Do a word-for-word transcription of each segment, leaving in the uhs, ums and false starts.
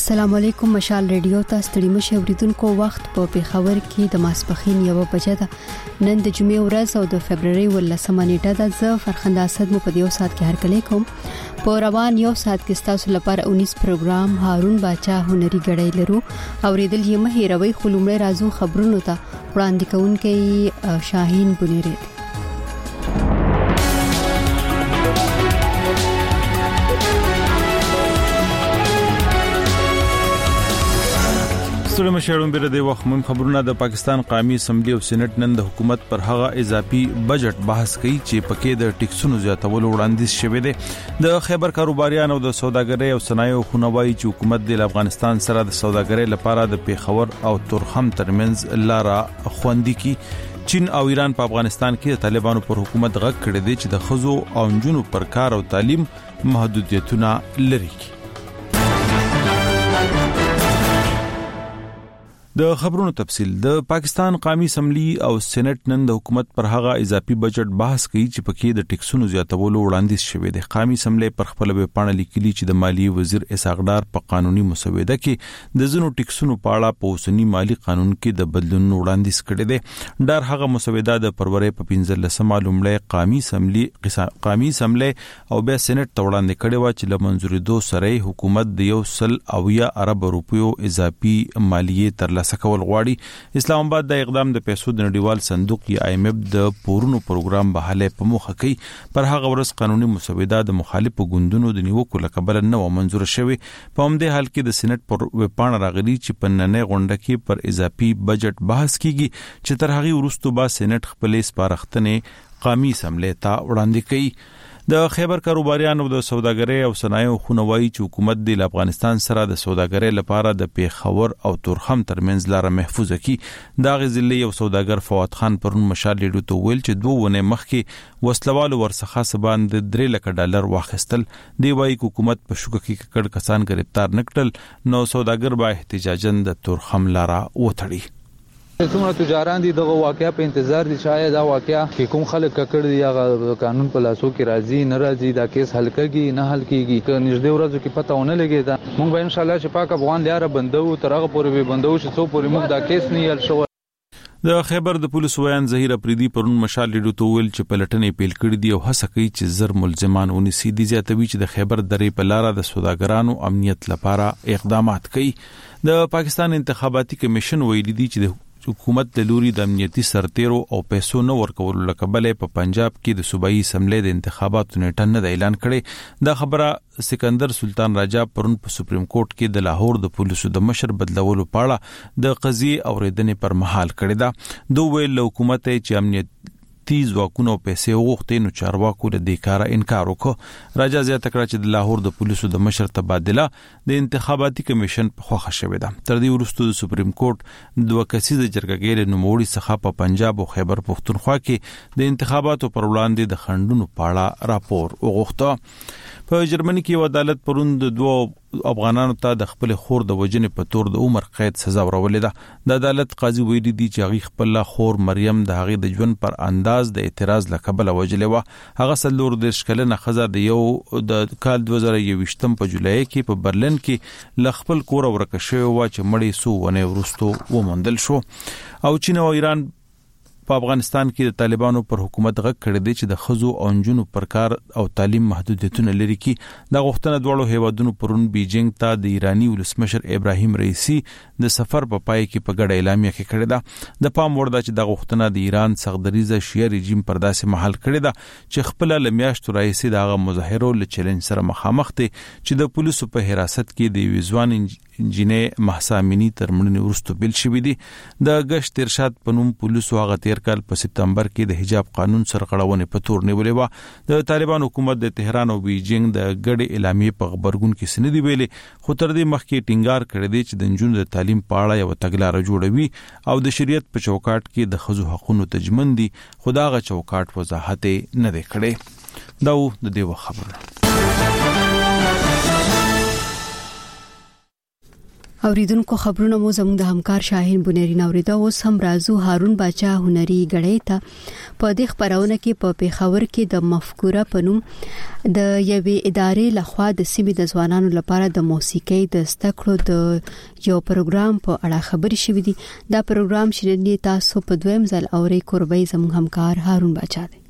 السلام علیکم. مشال ریډیو ته ستړي مشه اوریدونکو وخت په پیښور کې د ماسپخین یو بجه ده. نن د جمعې ورځ او د فبرवरी ولسمه نیټه ده. زه فرخنده اسد مو په دیو سات کې هرکلی کوم. په روان یو سات کې تاسو لپاره اونیس پروګرام هارون باچا هنري غړی لرو. اوریدل یې مه هیروي. خلومړی رازو خبرونو ته وړاندې کوونکی شاهین بنيري. سلام شهرون بیر د وخت مهم خبرونه. د پاکستان قومي اسمبلی او سېنات نن د حکومت پر هغه اضافي بجټ بحث کوي چې پکې د ټیکسونو زیاتولو وړاندیز شوی دی. د خیبر کاروباریانو د سوداګرۍ او صنایعو خونوایي چې حکومت د افغانستان سره د سوداګرۍ لپاره د پیښور او تورخم ترمنځ لاره خوندي کی. چین او ایران په افغانستان کې د طالبانو پر حکومت غږ کړی دی چې د خزو او نجونو پر کار او تعلیم محدودیتونه لري. د خبرونو تفصیل. د پاکستان قومي اسمبلی او سېنات نن د حکومت پر هغه اضافي بجټ بحث کوي چې پکې د ټیکسونو زیاتولو وړاندیز شوی دی. قومي اسمبلی پر خپل ویب پاڼه لیکلي چې د مالیې وزیر اسحاق ډار په قانوني مسوده کې د زنو ټیکسونو په اړه په اوسنی مالی قانون کې د بدلون وړاندیز کړی دی. ډار هغه مسوده د فروری په پنځلسمه لومړی قومي اسمبلی قومي اسمبلی او بیا سېنات ته وړاندې کړی و چې له منځورېدو سره حکومت د یو سل او یا ارب روپیو اضافي مالیې تر سکول غواړي. اسلام آباد د اقدام د پیسو د نړیوال صندوق یا آی ایم ایف د پورونو پروګرام بحاله په موخه کوي. پر هغه ورځ قانوني مسوده د مخالفو ګوندونو د نیوکو لکبل نه و منزور شوی. په همدې حال کې د سېنات پر پاڼه راغلي چې په نننۍ غونډه کې پر اضافي بجټ بحث کیږي چې تر هغه وروسته به سېنات خپل سپارښتنې قومي اسمبلی ته وړاندې کوي. د خیبر کاروباریانو د سوداګرۍ او صنایعو خونوایي چې حکومت د افغانستان سره د سوداګرۍ لپاره د پیښور او تورخم ترمنځ لاره محفوظه کی. دا غزلې یو سوداګر فواد خان پرون مشال لیډو ته ویل چې دوه ونه مخکې وسلوالو ورڅخه سبان د درې لک ډالر واخیستل. دی وايي حکومت په شوکه کې کډ کسان گرفتار نکړل نو سوداګر به احتجاجن د تورخم لاره وتړي. څومره تجاران دي دغه واقعیا په انتظار دي شاید دا واقعیا چې کوم خلک ککړ دي هغه قانون په لاسو کې راځي نه راځي دا کیس حل کېږي نه حل کېږي که نږدې ورځو کې پته ونه لګي دا موږ به ان شاء الله چې پاک افغان لاره بندو تر هغه پورې به بندو چې څو پورې موږ دا کیس نه حل شو. د خیبر د پولیس ویان ظهیر افریدي پرون مشال لیډو ته ویل چې پلټنې پیل کړې دي او هڅه کوي چې زر ملزمان ونیسي. دي زیاتوي چې د خیبر درې په لار د سوداګرانو امنیت لپاره اقدامات کوي. د پاکستان انتخاباتي کمیشن ویلي دي چې د حکومت د لوري د امنیتي سرتیرو او پیسو نه ورکولو لکبلې په پنجاب کې د صوبایي اسمبلی د انتخاباتو نیټه نه اعلان کړي. دا خبره سکندر سلطان راجا پرون په سپریم کورټ کې د لاهور د پولیسو د مشر بدلولو په اړه د قضیې اوریدنې پر مهال کړی دا. دوه ویل حکومت چې امنیت تیز واکونو پیسې وغوښتي نو چارواکو له دې کاره انکار وکړ. راجا زیاته کړه چې د لاهور د پولیسو د مشر تبادله د انتخاباتي کمیشن په خوښه شوې ده. تر دې وروسته د سپریم کورټ دوه کسیزه جرګه ګیر نوموړي څخه په پنجاب او خیبر پختونخوا کې د انتخاباتو پر وړاندې د خندونو په اړه راپور وغوښته. په جرمني کې عدالت پرون د دوه افغانانو ته د خپل خور د وجنې په تور د عمر قید سزا ورولې ده. د عدالت قاضي ویلي دي چې هغه خپل خور مریم د هغه د ژوند پر انداز د اعتراض لکبل وجلې و. هغه سلور د شکلنه خزه د یو د کال دوه زره یوویشتم په جولای کې په برلین کې ل خپل کور ورکه شوی و چې مړی سو ونه ورستو ومندل شو. او چین او ایران په افغانستان کې د طالبانو پر حکومت غږ کړی دی چې د خزو او نجونو پر کار او تعلیم محدودیتونه لري کی. د غوښتنه دواړو هیوادونو پرون بیجینګ ته د ایرانی ولسمشر ابراهیم رئیسی د سفر په پای کې په ګډه اعلامیه کې کړی ده. د پام وړ ده چې د غوښتنه د ایران سغدریزه شیعه رژیم پر داسې محل کړی ده چې خپل لمیاشتو رئیسی دغه مظاهرو له چیلنج سره مخامخ دي چې د پولیسو په حراست کې د ویزوان انجینې مهسا امینی تر مړینې وروسته بیل شوی دي. د غشت ارشاد په نوم پولیسو هغه تیر کال په سپتمبر کې د حجاب قانون سرغړونې په تور نیولې و. د طالبان حکومت د تهران او بیجینګ د ګډې اعلامیې په خبرګون کې سندې ویلې خو تر دې مخکې ټینګار کړی دی چې د نجونو د تعلیم په اړه یو تګلارې جوړوي او د شریعت په چوکاټ کې د ښځو حقوقو تضمین دي. خو دا غا چوکاټ وضاحت نه دی کړی. دا د دې خبره. اوریدونکو خبرونه مو زموږ د همکار شاهین بنيرین اوریدا اوس هم رازو هارون باچا هنري غړې ته په دې خبرونه کې په پیښور کې د مفکوره پنوم د یوې ادارې لخوا د سیمې د ځوانانو لپاره د موسیقۍ د زده د یو پروګرام په اړه خبري شوې دي. دا پروګرام چې تاسو په دویم ځل اوري کوربي زموږ همکار هارون باچا دی.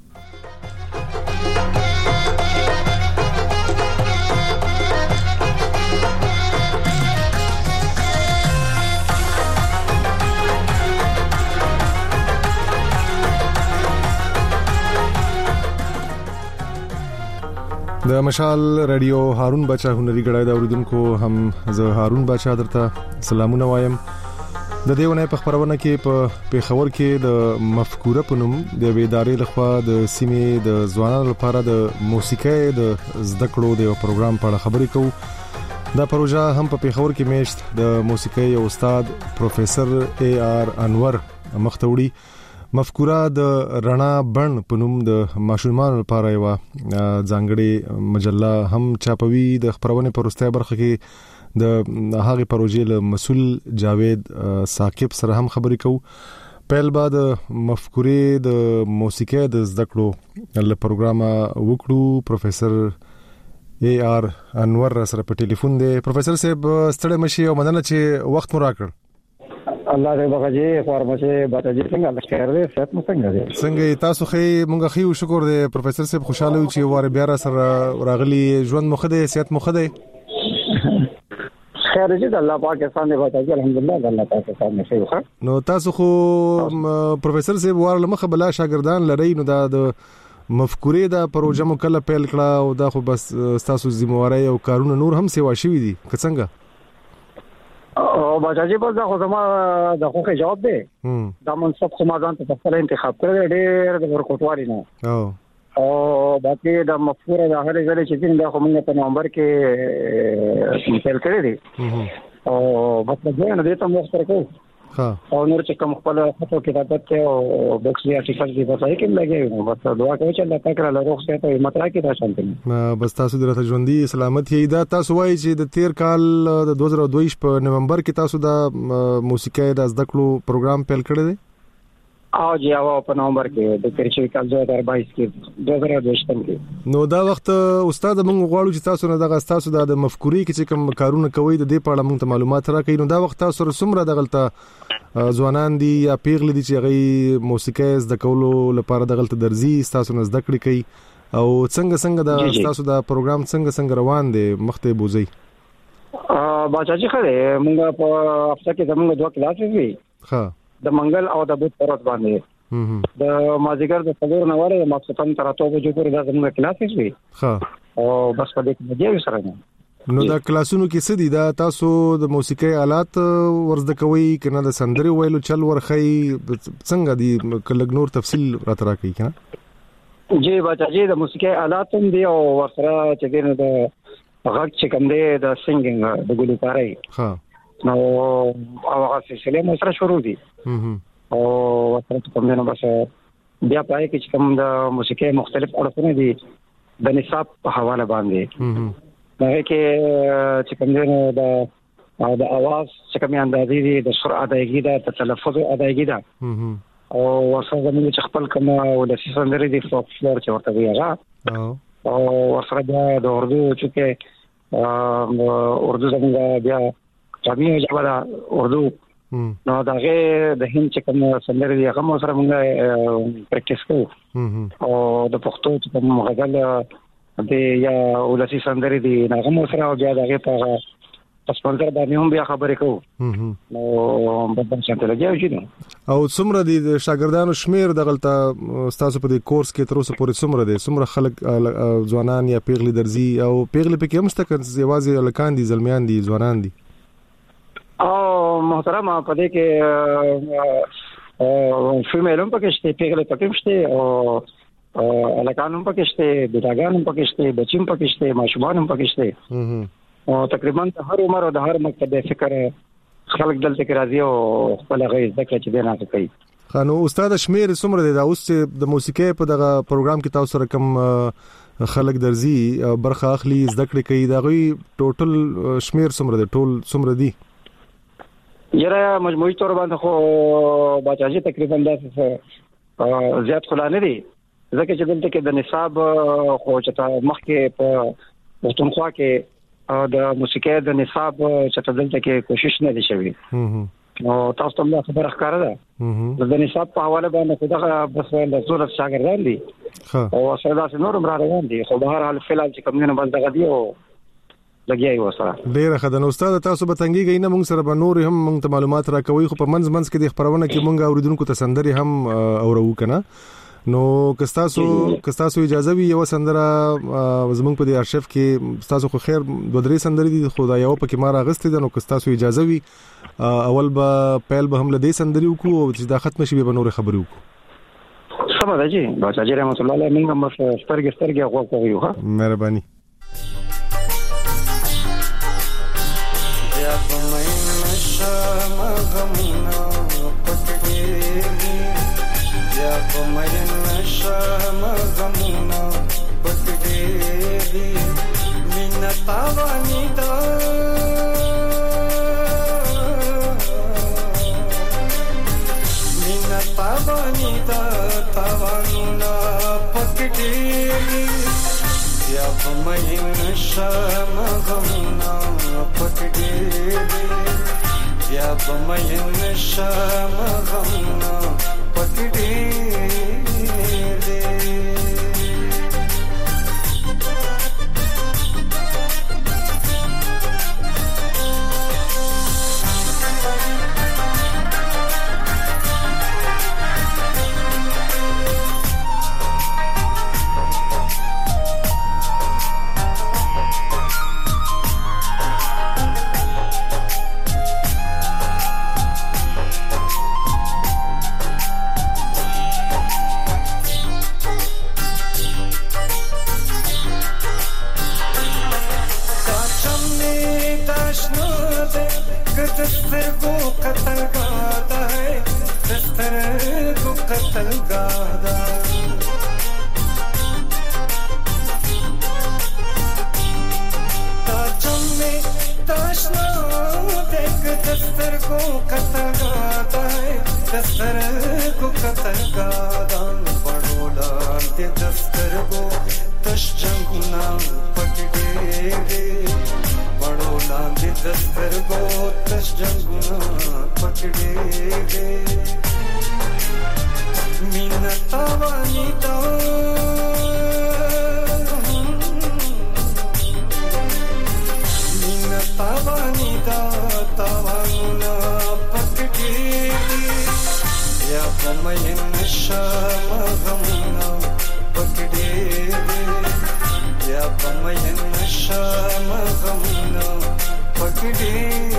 د مشال رادیو هارون بچا هنري غړای دا اوریدونکو هم زه هارون بچا درته سلامونه وایم. د دیونه په خبرونه کې په پیښور کې د مفکوره پنوم د ادارې لخوا د سیمې د ځوانانو لپاره د موسیقۍ د زده کړو د یو پروګرام په اړه خبرې کوو. دا پروژه هم په پیښور کې میشت د موسیقۍ استاد پروفیسور اے آر انور مختوړي مفکوره د رڼا بڼ پنوم د ماشومان لپاره یو ځانګړي مجله هم چاپوي. د خبرونه پروستۍ برخه کې د هغه پروژې له مسول جاوید ثاقب سره هم خبرې کوو. پهل بعد مفکورې د موسیقۍ د زده کړو له پروګرام وکړو. پروفیسور اے آر انور سره په ټلیفون دی. پروفیسور صاحب ستړي مشي او مننه چې وخت مو راکړ. الله دې بغاجي فارمسي باتجي څنګه لښکر دې صحت مو څنګه دي؟ څنګه تاسو خې مونږ خې شکر دې پروفیسور صاحب خوشاله یو چې واره بیا را سره راغلي ژوند مخ دې صحت مخ دې خیر دې الله پاکستان دې باتجي الحمدلله الله پاکستان مې خیر وخت. نو تاسو خو پروفیسور صاحب واره مخ بلا شاګردان لري نو دا د مفکورې دا پروژه مو کله پیل کړه او دا خو بس تاسو ذمہواری او کارونه نور هم سیوا شوي دي که څنګه؟ او باجی په ځکه خو زما د خوخه جواب دی دا منصب خو ما ځان ته خپل انتخاب کړی ډېر د ورکوټوالي نه او او باقي د مفکوره د هغه ځای چې دین د کومه په نومبر کې پیل کړی دی او بس دا نه دې ته مو سره کوو ها او نور چې کوم خپل خطو کتابت ته او بکس یا ټیکل دی په ځای کې لګي نو بس دعا کوي چې الله پاک را لروخ ته ته مترا کې دا شانته بس تاسو درته ژوندۍ سلامت یې دا تاسو وایي چې د تیر کال د دوه زره دوه په نومبر کې تاسو د موسیقۍ د زده کړو پروګرام پیل کړی دی او جی او په نومبر کې د تیر شوی کال دوه هزار بایس کې دوه زره دوه کې نو دا وخت استاد موږ غواړو چې تاسو نه دغه تاسو د مفکورې کې چې کوم کارونه کوي د دې په اړه موږ ته معلومات راکړئ. نو دا وخت تاسو سره څومره دغلطه ځوانان دي یا پیغلې دي چې هغه موسیقۍ زده کولو لپاره دغلطه درځي تاسو نه زده کړی کوي او څنګه څنګه د تاسو د پروګرام څنګه څنګه روان دي مخته بوزي؟ ا باچاجي خله موږ په هفته کې زموږ دوه کلاسز وي ها د منګل او د بوت پروت باندې د مازیګر د څلور نه وره د ماکسفن تر اتو بجو پورې د زموږ کلاسز وي ها او بس په دې کې دی سره نو دا کلاسونو کې څه دي دا تاسو د موسیقۍ آلات ورزده کوي کنه د سندري ویلو چل ورخی څنګه دي کله نور تفصیل راته راکړئ کنه؟ جی باچاجي د موسیقۍ آلات هم دي او ورسره چې دینه د غږ چې کوم دی د سنگینګ د ګلوکاري ها نو او هغه سلسله مو سره شروع دي او ورته کوم نه بس بیا پای کې چې کوم د موسیقۍ مختلف اړخونه دي د نصاب په حواله باندې دا کې چې کوم نه د د اواز چې کوم اندازې دي د سرعت ادایګي ده د تلفظ ادایګي ده او ورسره زموږ چې خپل کوم ولسی سندري دي فوک فلور چې ورته ویغه او ورسره د اردو چې اردو زموږ بیا جامعي جبره اردو نو داغه د هند چې کوم سندري دي هغه سره موږ پریکټیس کوو او د پښتو چې کوم غزل د یا ولسی سندري دي هغه سره بیا داغه په سپانسر باندې هم بیا خبرې کوو نو په دې شانته لګیږي نو او څومره دي شاګردانو شمیر دغلطه تاسو په دې کورس کې تر اوسه پورې څومره دي څومره خلک ځوانان یا پیغلي درځي او پیغلي په کې هم ستکه یوازې لکان دي زلمیان دي ځوانان دي او محترم په دې کې فیمیلوم پکې شته پیغلي پکې شته او الکانوم پکې شته بډاګانوم پکې شته بچیم پکې شته ماشومانوم پکې شته او تقریبا هر عمر او د هر مکتب فکر خلک دلته کې راځي او خپل غي ذکر چې دینه کوي. خانو استاد شمیر څومره دی دا اوس د موسیقۍ په دغه پروګرام کې تاسو سره کوم خلک درځي برخه اخلي زده کړې کوي دا غوي ټوټل شمیر څومره دی ټول څومره دی یره مجموعي تور باندې خو بچاجي تقریبا داسې زیات خلانه دي ځکه چې دلته کې د نصاب خو چې مخکې په پښتونخوا کې د موسیقي د نصاب چې دلته کې کوشش نه دي شوی نو تاسو ته دا خبره ښکاره ده د نصاب په حواله باندې خدای بس له زور شاګردان دي او سره دا نور مرا روان دي خو به هر حال فلال چې کوم نه باندې غدي او لګیای وسره ډیر خدای استاد تاسو به تنګي نه موږ سره به نور هم موږ ته معلومات راکوي خو په منځ منځ کې د خبرونه کې موږ اوریدونکو ته سندري هم اورو کنه نو کستاسو کستاسو اجازه وی یو سندره زمونږ په دې ارشیف کې تاسو خو خیر دوه درې سندري دي خدای یو پکې ما راغستې ده نو کستاسو اجازه وی اول به پیل به هم لدې سندري وکړو او چې دا ختم شي به نور خبرې وکړو سم ده جی بس اجر رحمت الله علیه موږ هم سترګې سترګې غوږ کوي ها مهرباني یا په مې نشه مغمنا پټې یا په مې نشه مغمنا پټې مینا تاوانی دا مینا تاوانی دا تاوانونا پټې یا په مې نشه مغمنا پټې یا په مې نشه مغمنا پټې दस्तरगो कतल गादा है दस्तरगो कतल गादा ताजम में ताशना देख दस्तरगो कतल गादा है दस्तरगो कतल गादा बड़ोला ते दस्तरगो तशजंगुना पटडे बड़ोला ते दस्तरगो तशजंगुना पटडे मीना तावानी ता मीना तावानी ता तावानुना पटडे या पमयन शामगमुना पटडे या पमयन शामगमुना पटडे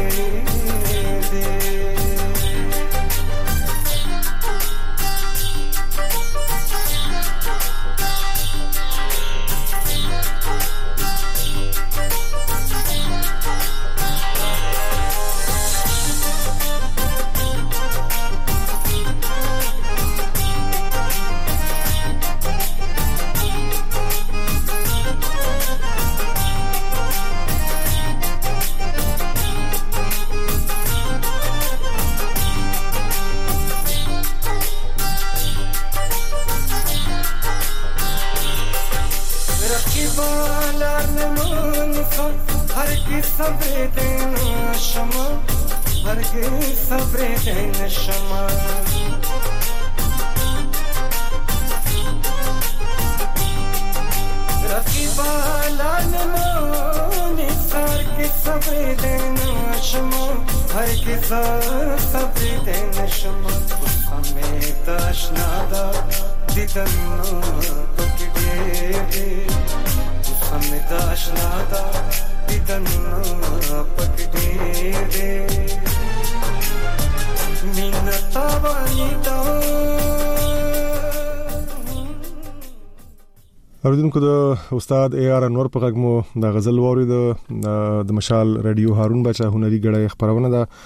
اوریدونکو د استاد اے آر انور په غږ مو د غزل ووري د د مشال رادیو هارون بچا هنري غړې خبرونه ده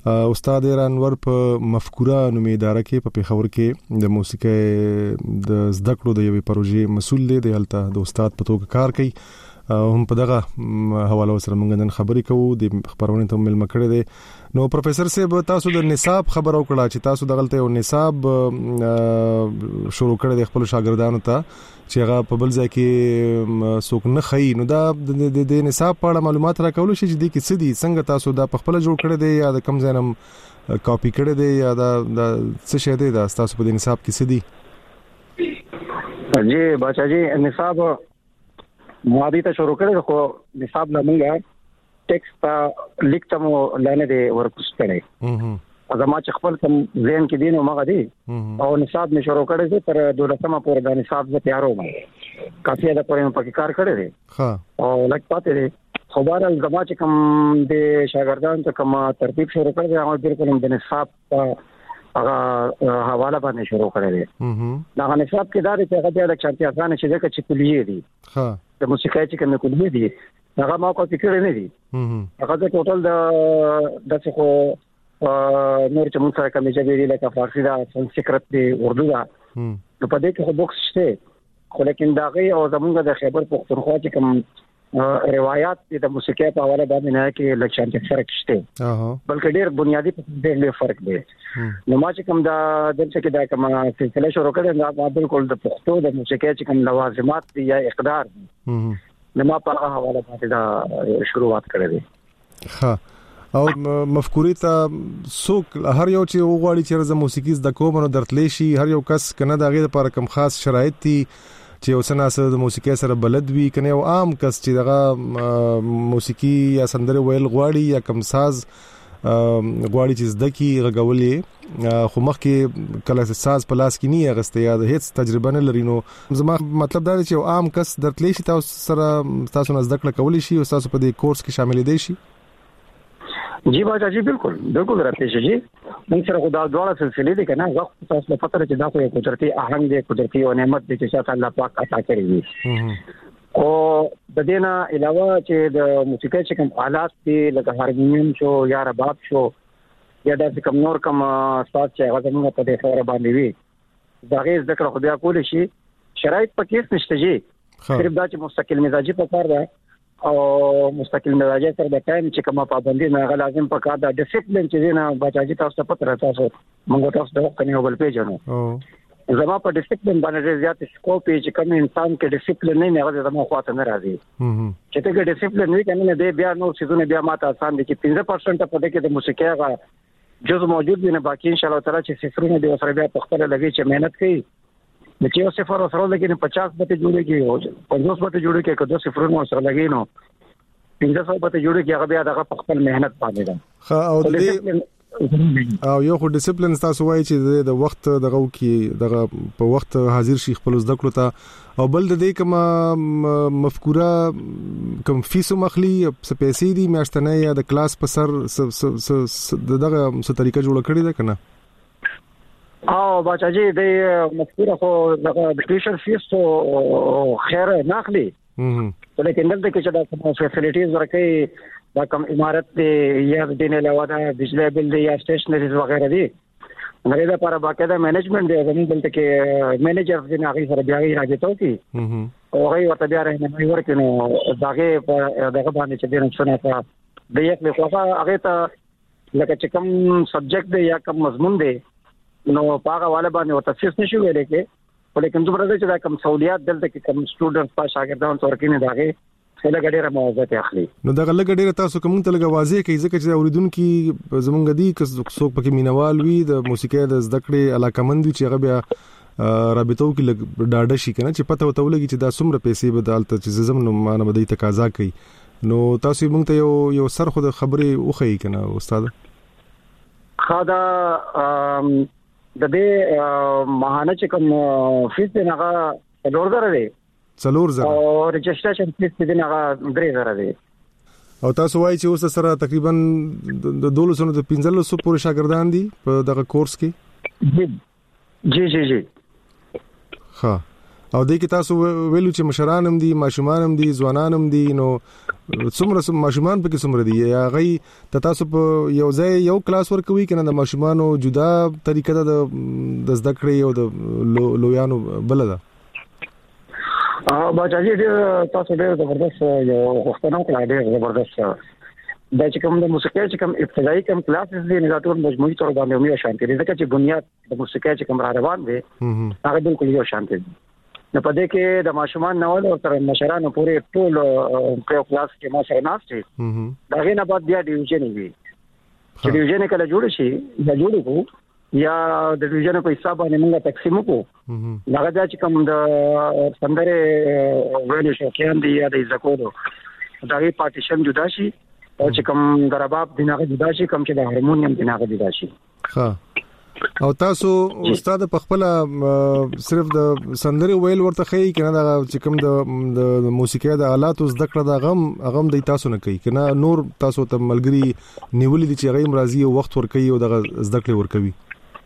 استاد انور په مفکوره نومي اداره کې په پیښور کې د موسیقي د زده کړو د یوې پروژې مسول دی د هلته د استاد په توګه کار کوي هم په دغه حواله سره موږ نن خبرې کوو د خبرونه ته مل مکړه دي نو پروفیسور صاحب تاسو د نصاب خبرو کړه چې تاسو دغلته یو نصاب شروع کړی د خپل شاګردانو ته چې هغه په بل ځای کې څوک نه خي نو دا د نصاب په اړه معلومات راکول شي چې د کې څه دي څنګه تاسو دا په خپل جوړ کړی دی یا د کم ځای نم کاپی کړی دی یا دا څه شی دی دا تاسو په نصاب کې څه دي جی بچا جی نصاب ماضی ته شروع کړی خو نصاب لمنګه ټیکسټ ته لیکتمو لاندې دی ورکوس کړی زما چې خپل کوم ذهن کې دین او مغه دی او نصاب می شروع کړی دی تر دولسمه پورې د نصاب زه تیارو ما کافي دا پرې په کار کړی دی ها او لک پاتې دی خو بهرحال زما چې کوم د شاګردانو ته کوم ترتیب شروع کړی دی هغه بالکل د نصاب هغه حواله باندې شروع کړی دی دا نصاب کې دا چې هغه د چانتي افغان چې دغه چې کلیه دي ها د موسیقي چې کوم کلیه دي هغه ما کو فکر نه دي هغه د ټوټل د د څه خو نور چې موږ سره کوم چې دی لکه فارسی دا سنسکرت دی اردو دا نو په دې کې خو بوکس شته خو لیکن دا غي او زمونږ د خیبر پختونخوا چې کوم روایت د موسیقي په حواله باندې نه کې لکشان کې فرق شته بلکې ډېر بنیادی ډېر فرق دی نو ما چې کوم دا دلته کې دا کوم سلسله شروع کړم دا بالکل د پښتو د موسیقي چې کوم لوازمات دي یا اقدار دي نو ما په هغه حواله باندې دا شروعات کړې دي ها او مفکوري ته څوک هر یو چې وغواړي چې د موسیقي زده کوم نو درتلی شي هر یو کس کنه د غیر لپاره کوم خاص شرایط دي چې اوسنه سره د موسیقي سره بلد وي کنه یو عام کس چې دغه موسیقي یا سندره ویل غواړي یا کوم ساز غواړي چې زده کی غغولې خو مخکې کله ساز په لاس کې نه غسته یا د هیڅ تجربه نه لري نو زما مطلب دا دی چې یو عام کس درتلی شي تاسو سره تاسو نه زده کړه کولی شي او تاسو په دې کورس کې شامل دي شي جی باجا جی بالکل بالکل راته شي جی موږ سره خدا دواړه سلسله دي کنه وخت تاسو په فتره چې دا خو یو قدرتي آهنګ دی قدرتي او نعمت دی چې شاته الله پاک عطا کړی وي او د دې نه علاوه چې د موسیقي چې کوم آلات دي لکه هارمونیم شو یا رباب شو یا د کوم نور کوم ساز چې هغه موږ په دې خبره باندې وي دا غیر ذکر خو بیا کول شي شرایط پکې نشته جی صرف دا چې مستقل مزاجي په کار ده او مستقل مزاجي سره د ټایم چې کومه پابندي نه غو لازم پکار دا ډیسپلین چې نه بچاجي تاسو پته راځي تاسو موږ تاسو د وخت نه بل پیژنو زما په ډیسپلین باندې زیات سکوپ چې کوم انسان کې ډیسپلین نه هغه زما خواته نه راځي چې ته کې ډیسپلین نه کنه نه بیا نو څه بیا ماته آسان دي چې پنځه پرسنټ په دې کې د موسیقي هغه جز موجود دی نه باقي ان شاء الله تعالی چې صفرونه دی سره بیا په خپل لګي چې مهنت کوي د چې صفر سره لګي نه پچاس به جوړيږي او پنځوس به جوړيږي که دوه صفرونه سره لګي نو پنځه سو به جوړيږي هغه بیا دغه په خپل مهنت باندې ده ها او دې او یو خو ډیسپلین تاسو وایي چې د وخت دغه کې دغه په وخت حاضر شي خپل زده کړو ته او بل د دې کوم مفکوره کوم فیس مخلي سپیسي دي میاشتنه یا د کلاس په سر دغه څه طریقه جوړ کړی ده کنه او بچاجي د مفکوره خو د ټیوشن فیس او خیر ناخلي لیکن دلته کې چې دا کوم فیسیلیټیز ورکړي دا کوم عمارت دی یا د دې علاوه د بجلی بل دی یا سټیشنریز وغیرہ دي غیر دا پر باقاعده مینجمنت دی زموږ دلته کې مینیجر دی هغه سره بیا راځي کی او هغه ورته بیا راځي ورکه نو داګه دغه باندې چې دین څه نه تا د یک له خوا هغه ته لکه چې کوم سبجیکټ دی یا کوم مضمون دی نو پاګه والے باندې او تفصیل نشو ویل کې ولیکن دومره چې دا کوم سہولیات دلته کې کوم سټوډنټس په شاګردانو تور کې نه داګه څنګه ګډه موازات اخلي نو دا غلګ ډیره تاسو کوم ته لګ واضح کوي ځکه چې اوریدونکو زمونږ دي که څوک پکې مینوال وي د موسیقي د زده کړې علاقمند چې هغه بیا رابطو کې لګ ډاډه شي کنه چې پته وته ولګي چې دا څومره پیسې بدلته چې زم نو مانه بدای تقاضا کوي نو تاسو موږ ته یو یو سر خو د خبرې وخی کنه استاد خدا د دې ماهانه چې کوم فیس نه هغه څلور زره دی څلور زره او رجسټریشن فیس دې نه هغه درې زره دی او تاسو وایي چې اوس سره تقریبا د دولسو نه پنځلس سو پورې شاګردان دي په دغه کورس کې جی جی جی ها او د کې تاسو ویلو چې مشران هم دي ماشومان هم دي ځوانان هم دي نو څومره ماشومان پکې څومره دي یا غي ته تاسو په یو ځای یو کلاس ورکوي کنه د ماشومانو جدا طریقه ده د زده کړې او د لویانو بل ده ا باجی تاسو ډېر زبردست یو وختونه کړه ډېر زبردست دا چې کوم د موسیقي چې کوم ابتدایي کوم کلاسز دي نه ټول مجموعي تور باندې یو شان دي ځکه چې بنیاد د موسیقي چې کوم را روان دي هغه بالکل یو شان دي نو په دې کې د ماشومان نوول او تر مشرانو پورې ټول په کلاس کې ما سره ناشته دا غي نه بعد بیا ډیویژن وي چې ډیویژن کله جوړ شي یا جوړ کو یا د ډیویژن په حساب باندې موږ تقسیم کو دا چې کوم د سندره ویل شو کې دی یا د زکودو دا غي پارټیشن جدا شي او چې کوم د رباب دینه جدا شي کوم چې د هارمونیم دینه جدا شي ها او تاسو استاد په خپل صرف د سندري ویل ورته خي کنه دا چې کوم د موسیقي د آلات زده کړه د غم غم د تاسو نه کوي کنه نور تاسو ته ملګری نیولې دي چې غیم راضي او وخت ور کوي او د زده کړه ور کوي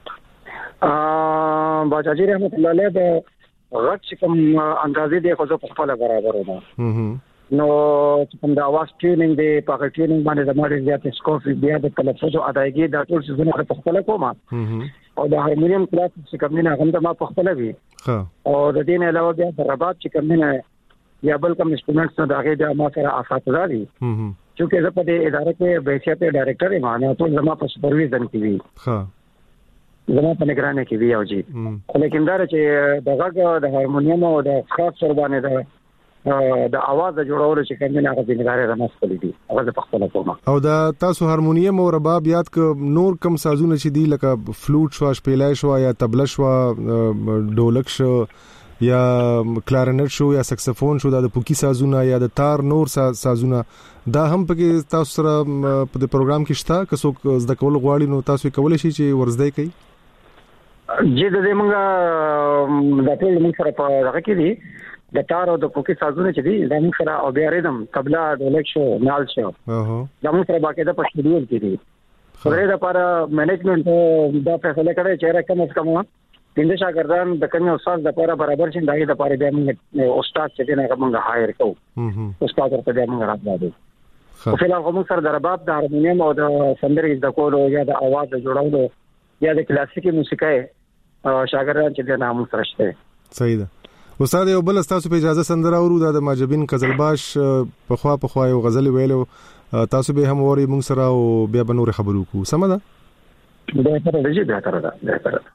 ا باجی رحمت الله علیه د غږ کوم اندازې دی خو په خپل برابر ده نو کوم د اواز ټیونینګ دی په ټیونینګ باندې د ماډل زیات سکوپ بیا د تلفظ او ادایګي د ټول څه په خپل کومه او د هارمونیم کلاس چې کوم نه هغه ما په خپل وی او د دې نه علاوه بیا د رباب چې کوم نه یا بل کوم انسټرومنټس نه داغه د ما سره اساتذه دي چې زه په دې ادارې کې بیسیت ډایریکټر یم نو ټول زما په سپرویژن کې وی ها زما په نگرانۍ کې وی او جی لیکن دا چې د غږ د هارمونیم او د خاص سر باندې د د आवाज جوړول چې کوم نه هغه ذمہداري راځي دي هغه په خپل کومه او دا تاسو هارمونیم او رباب یاد ک نور کم سازونه چې دی لکه فلوټ شو شپېلای شو یا تبله شو ډولک شو یا کلارنټ شو یا سکسفون شو دا د پوکی سازونه یا د تار نور سازونه دا هم پکې تاسو سره په پروګرام کې شته که څوک زده کول غواړي نو تاسو کولای شئ چې ورزده کوي جې د دې موږ د ټول موږ سره په هغه کې دي د تار او د پوکی سازونه چې دي د موږ سره او بیا ریدم تبلا ډولک شو نال شو اوه د موږ سره باقاعده په شډول کې دي خبره ده پر منیجمنت دا فیصله کړي چې راکم اس کومه پنځه شاګردان د کنه استاد د لپاره برابر شي دغه لپاره د موږ استاد چې نه موږ هایر کوو استاد ورته د موږ راځي خو فلال کوم سره د رباب د هارمونیم او د سندري د کولو یا د आवाज جوړولو یا د کلاسیکي موسیقي شاګردان چې د نام سره شته صحیح ده استاد یو بل تاسو په اجازه سندره اورو د ماجبین قزلباش په خوا په خوا یو غزل ویلو تاسو به هم وری مونږ سره او بیا به نور خبرو کو سم ده دا تر دې دا تر دا دا تر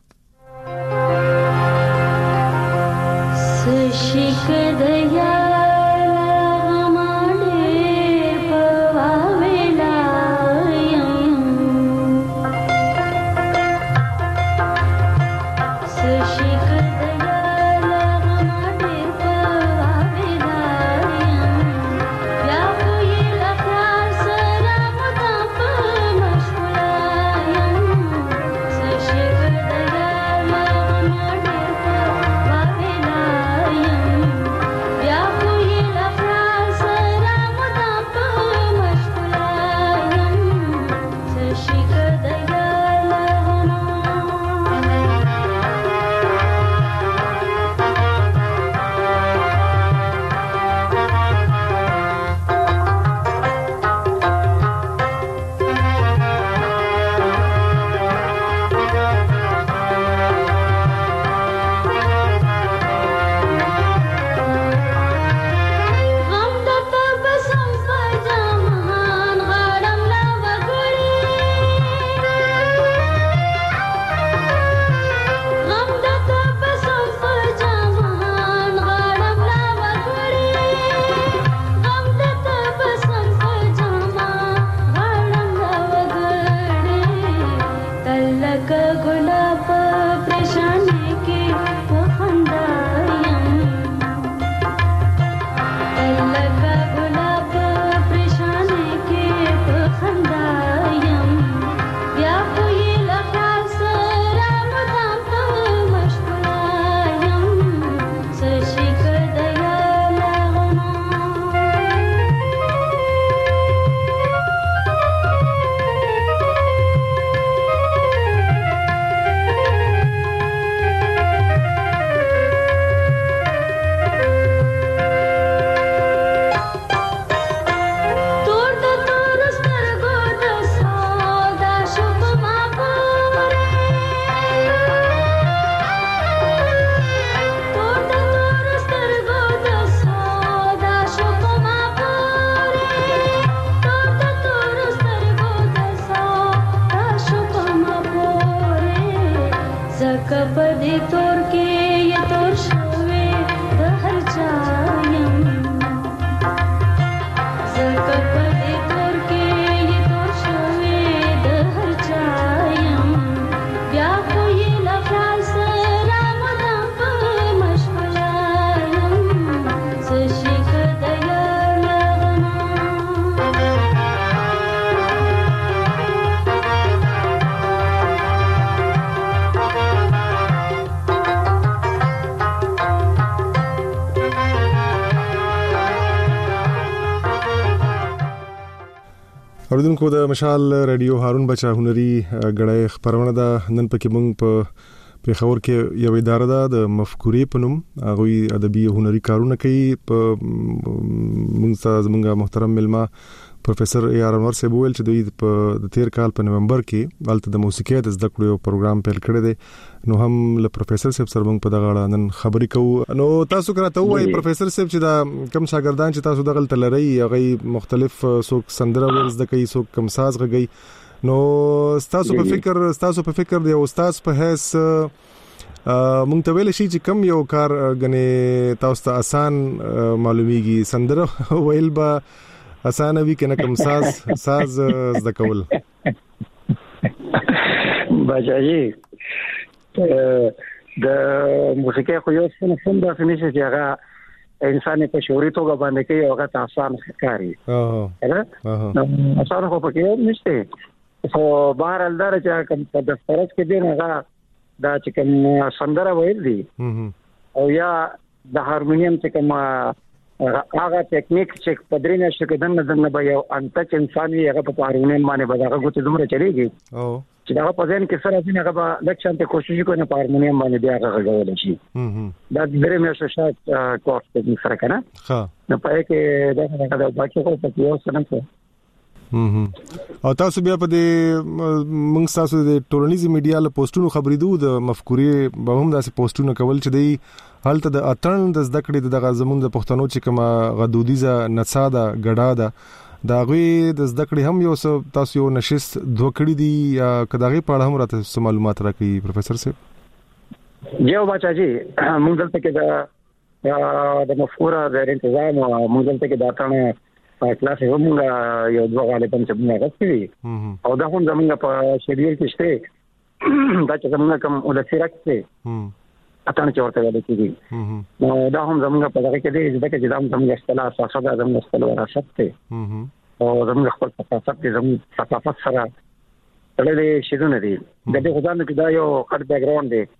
سشک دیا اوریدونکو د مشال رادیو هارون بچا هنري غړې خبرونه ده نن پکې مونږ په پیښور کې یو اداره ده د مفکورې پنوم هغه ادبي هنري کارونه کوي په مونږ سره زمونږ محترم ملما پروفیسور ای آر انور صاحب ویل چې دوی په تیر کال په نومبر کې الته د موسیقي د زده کړو پروګرام پیل کړی دی نو هم له پروفیسور صاحب سره موږ په دغه اړه نن خبرې کوو نو تاسو کراته وایي پروفیسور صاحب چې دا کم شاګردان چې تاسو دغه تلری هغه مختلف څوک سندره ورز د کوي څوک کم ساز غږی نو تاسو په فکر تاسو په فکر دی او تاسو په هیڅ مونږ ته ویل شي چې کم یو کار غنې تاسو ته آسان معلومیږي سندره ویل با اسانه وی کنه کوم ساز ساز زده کول بچایي د موسیقي خو یو څه نه څنګه فنیش چې هغه انسان په شعوري توګه باندې کوي هغه ته آسان ښکاري اه آسان خو پکې نشته خو بهر الدار چې کوم په دفترچ کې دی هغه دا چې کوم سندره ویل دي او یا د هارمونیم چې کوم هغه ټیکنیک چې په درې نه شکه دنه دنه به یو انټچ انسان یې هغه په هارمونیم باندې به هغه غوته دومره چلیږي او چې هغه په ځین کې سره دې هغه به لکشن ته کوشش کوي نه په هارمونیم باندې بیا هغه غوړل شي دا درې مې شات کورس ټیکنیک سره کنه ها نو پای کې دا هغه د باقي خو په یو سره نه او تاسو بیا په دې موږ تاسو د ټولنیزي میډیا له پوسټونو خبرېدو د مفکورې به هم داسې پوسټونه کول چې دی حالت د اتن د زده کړې دغه زمونږ د پښتنو چې کومه غدودیزه نڅا ده غډا ده دا غوي د زده کړې هم یو څه تاسو یو نشست دوه کړی دي یا کداغي په اړه هم راته معلومات راکړي پروفیسور صاحب یو بچا جی موږ دلته کې دا د مفکوره د تنظیم او موږ دلته کې دا ټانه کلاس یو موږ یو دوه غالبا چې موږ غوښتي او دا هم زموږ په شیډول کې شته دا چې زموږ کوم ولسی راکته اتانه چې ورته ویل کېږي نو دا هم زموږ په دغه کې دی چې دا هم زموږ اصطلاح اساسه ده زموږ اصطلاح وراثت دی او زموږ خپل ثقافت دی زموږ ثقافت سره تړلې شیدونه دي د دې خدانو کې دا یو خط بیک ګراوند دی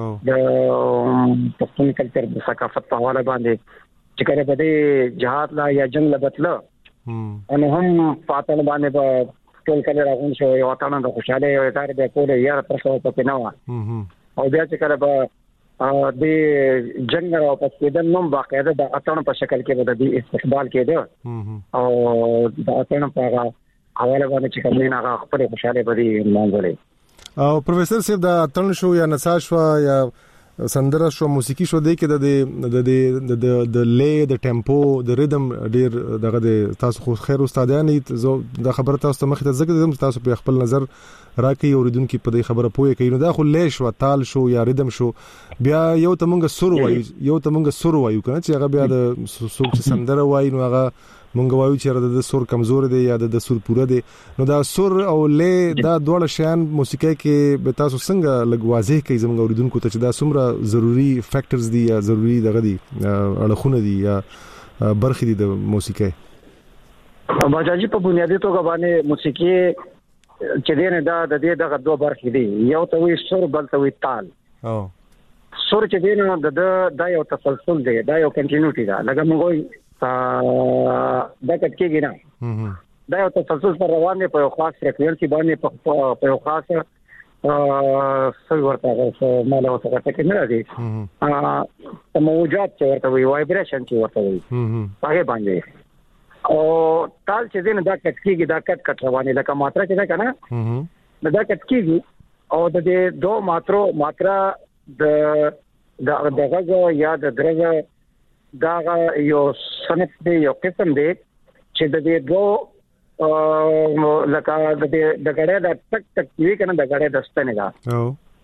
د پښتون کلچر د ثقافت په حواله باندې چې کله به د جهاد لا یا جنگ لا بتله ان هم پاتن باندې په ټول کله راغون شو یو اتانه د خوشاله یو تار به کوله یار تر څو پکې نه و او بیا چې کله به د جنگ او پسې د نوم باقاعده د اتانه په شکل کې د دې استقبال کېده او د اتانه په حواله باندې چې کوم نه هغه خپل خوشاله بدی مونږ او پروفیسور صاحب دا اتانه شو یا نڅا شو یا سندره شو موسیقي شو دی کې د د د د لې د ټیمپو د ریدم ډیر دغه د تاسو خو خیر استادان زه د خبره تاسو ته مخه ته زګ تاسو په خپل نظر راکې اوریدونکو په دې خبره پوهه کوي نو دا خو لې شو تال شو یا ریدم شو بیا یو ته مونږ سور وایو یو ته مونږ سور وایو کنه چې هغه بیا د سوق سندره وایي نو هغه مونږ وایو چې د سور کمزور دی یا د سور پوره دی نو دا سور او لې دا ډول شیان موسیقي کې به تاسو څنګه لګ واضح کوي زموږ اوریدونکو ته چې دا څومره ضروری فیکټرز دي یا ضروری دغه دي اړخونه دي یا برخې دي د موسیقي باجاجي په بنیادی توګه باندې موسیقي چې دینه دا د دې دغه دوه برخې دي یو ته وي سور بل ته وي تال او سور چې دینه د دا یو تسلسل دی دا یو کنټینیوټي ده لکه موږ وایو دا کټ کېږي نه دا یو تسلسل پر روان دی په یو خاص فریکوئنسي باندې په یو خاص څه ورته څه مالا ورته ټکي نه راځي ا موجات چې ورته وي وایبریشن چې ورته وي هغه باندې او تال چې دین دا کټ کېږي دا کټ کټ روانه لکه ماترا چې دا کنه دا کټ کېږي او د دې دوه ماترو ماترا د دغه یا د درجه دا یو صنف دی یو قسم دی چې د دې دوه لکه د د غړې د ټک ټک وی کنه د غړې د ستنه دا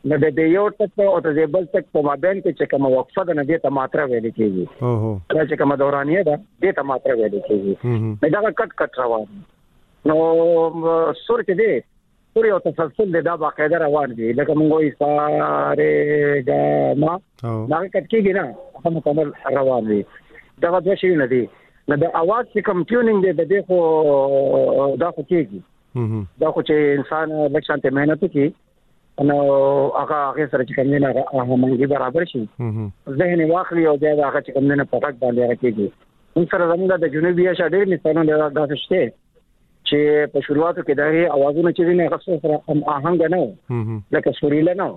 نو د یو ټک او د بل ټک په مابین کې چې کوم وقفه ده نه دې ته ماتره ویل کېږي او هو دا چې کوم دورانیه ده دې ته ماتره ویل کېږي دا کټ کټ روان نو سور کې دې سور یو تسلسل دی دا باقاعده روان دی لکه موږ یې ساره دا ما دا کټ کېږي نه هم مکمل روان دی دا د شي نه دی نو د اواز چې کوم ټیونینګ دی د دې خو دا خو کېږي دا خو چې انسان لکه شانته مهنت کوي نو هغه هغه سره چې کوم نه همغږي برابر شي ذهن واخلي او بیا هغه چې کوم نه په حق باندې راکېږي موږ سره زموږ د جنوبي ایشیا ډېر مثالونه دا شته چې په شروعاتو کې دا هي اوازونه چې نه غوښته سره آهنګ نه لکه سوريله نه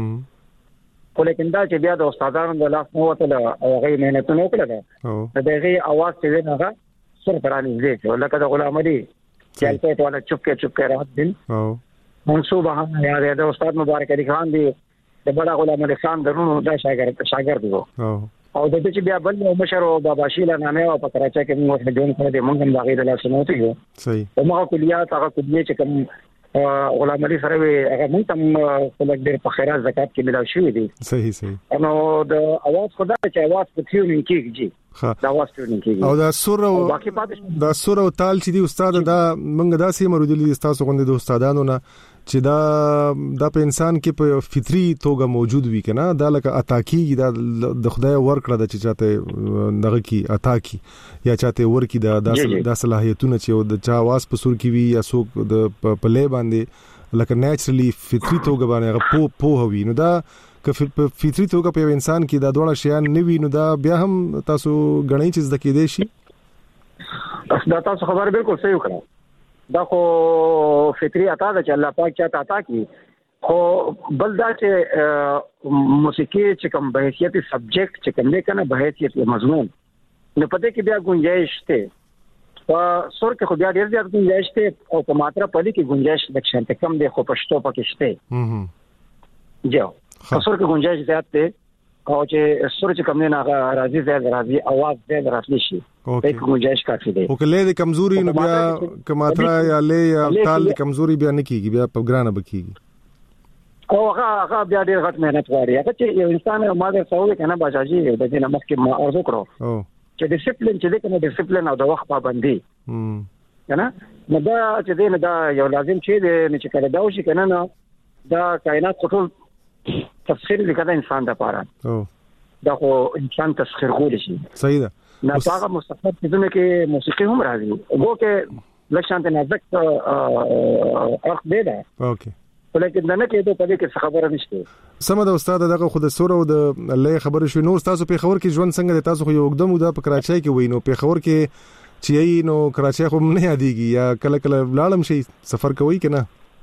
خو لیکن دا چې بیا د استادانو د لاس نو وته هغه مهنتونه وکړه دا دغه आवाज چې نه هغه سر پرانی دی لکه د غلام علي چې په ټوله چوپکه چوپکه راځي دین او منصوبه هم یاد د استاد مبارک علي خان دی د بڑا غلام علي خان درونو دا شاګرد شاګرد وو او د دې چې بیا بل مشر او بابا شیلا نامه او په کراچۍ کې موږ د جون سره د موږ هم دغه د لاس نو ته یو صحیح او موږ کلیات هغه کلیه چې کوم غلام علي سره هغه موږ هم څلګ ډېر په خیرات زکات کې ملاوي شوې دي صحیح صحیح نو د اواز خدای چې اواز په تیونینګ کېږي دا اواز تیونینګ کېږي او دا سور او دا سور او تال چې دی استاد دا موږ دا سي مرودلي تاسو غوندي د استادانو نه چې دا د په انسان کې په فطري توګه موجود وي کنه دا لکه عطاکی دا د خدای ورکړه د چې چاته دغه کی عطاکی یا چاته ورکی دا د صلاحیتونه چې د چا واس په سور کې وي یا څوک د پلې باندې لکه نېچرلی فطري توګه باندې پو پو هوي نو دا که په فطري توګه په انسان کې دا ډول شیان نه وي نو دا بیا هم تاسو غنۍ چې د کې دي شي دا تاسو خبر بالکل صحیح وکړه دا خو فطری عطا ده چې الله پاک چاته عطا کی خو بل دا چې موسیقي چې کوم به حیثیت سبجیکټ چې کوم نه کنه به حیثیت مضمون نو پته کې بیا گنجائش ته په سور کې خو بیا ډیر زیات گنجائش ته او په ماتره پدې کې گنجائش د شانته کم دی خو پښتو پکې شته هم جو سور کې گنجائش زیات ته او چې سور چې کوم نه راځي زیات راځي आवाज زیات راځي شي په گنجائش کافي دی او کله د کمزوري نو بیا کماترا یا لې یا تال کمزوري بیا نه کیږي بیا په ګرانه بکیږي او هغه هغه بیا ډیر غټ مهنت غواړي هغه چې یو انسان ماده سوال کنه بچاجي د دې نمک کې ما ارزو کړو چې ډیسپلین چې دغه ډیسپلین او د وخت پابندي هم کنه نو دا چې دې نه دا یو لازم شی دی چې کله دا وشي کنه نو دا کائنات ټول تفسیر لیکل انسان د پاره او دا خو انسان تسخير غول شي صحیح ده نه هغه مستقبل دونه کې موسیقي هم راځي وګو کې لښانت نازک اخ دی دا اوکې ولیکن نه کې ته په دې کې خبره نشته سمه د استاد دغه خود سور او د الله خبره شو نور تاسو په خبر کې ژوند څنګه د تاسو خو یو قدم د په کراچۍ کې وینو په خبر کې چې نو کراچۍ خو نه یادېږي یا کله کله لاړم شي سفر کوي کنه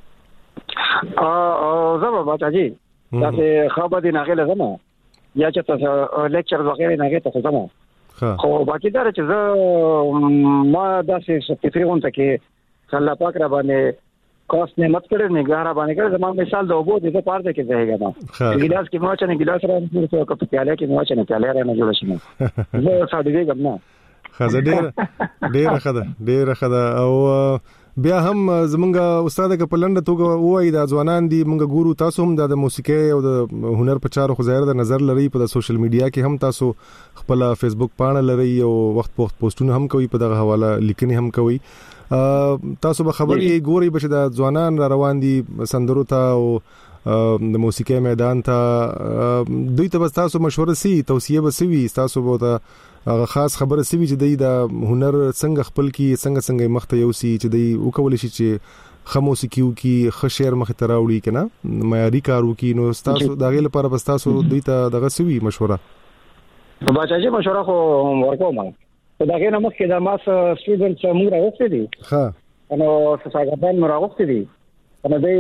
ا زما بچاجي دا چې خبر دي نه غل زما یا چې تاسو لیکچر وغیرہ نه غته زما خو باقي دا چې زه ما داسې سپیڅلون ته کې الله پاک را باندې کوس نعمت کړې نگاره باندې کړې زما مثال د وبو دې په پاره کې ځایګا ما ګلاس کې مو چې نه ګلاس را نه څه کوم پیاله کې مو چې نه پیاله را نه جوړ شي زه ساده ګم نه خزه ډېر ډېر خده ډېر خده او بیا هم زمونږ استاد ک په لنډه توګه وایي دا ځوانان دي مونږ ګورو تاسو هم د موسیقي او د هنر په چارو خو ظاهر د نظر لري په سوشل میډیا کې هم تاسو خپل فیسبوک پاڼه لري او وخت په وخت پوسټونه هم کوي په دغه حواله لیکنې هم کوي تاسو به خبرې ګوري بچ د ځوانان را روان دي سندرو ته او د موسیقي میدان ته دوی ته تاسو مشوره سي توصيه به سوي تاسو به هغه خاص خبره سوي چې د هنر څنګه خپل کی څنګه څنګه مخته یو سي چې د وکول شي چې خموسي کیو کی خشیر مخ ته راوړي کنه معیاري کارو کی نو تاسو دغه لپاره بس تاسو دوی ته دغه سوي مشوره بچاجي مشوره خو ورکوم دغه نه مخکې د ماس سټوډنټ موږ راوستي دي ها نو څنګه موږ راوستي دي نو د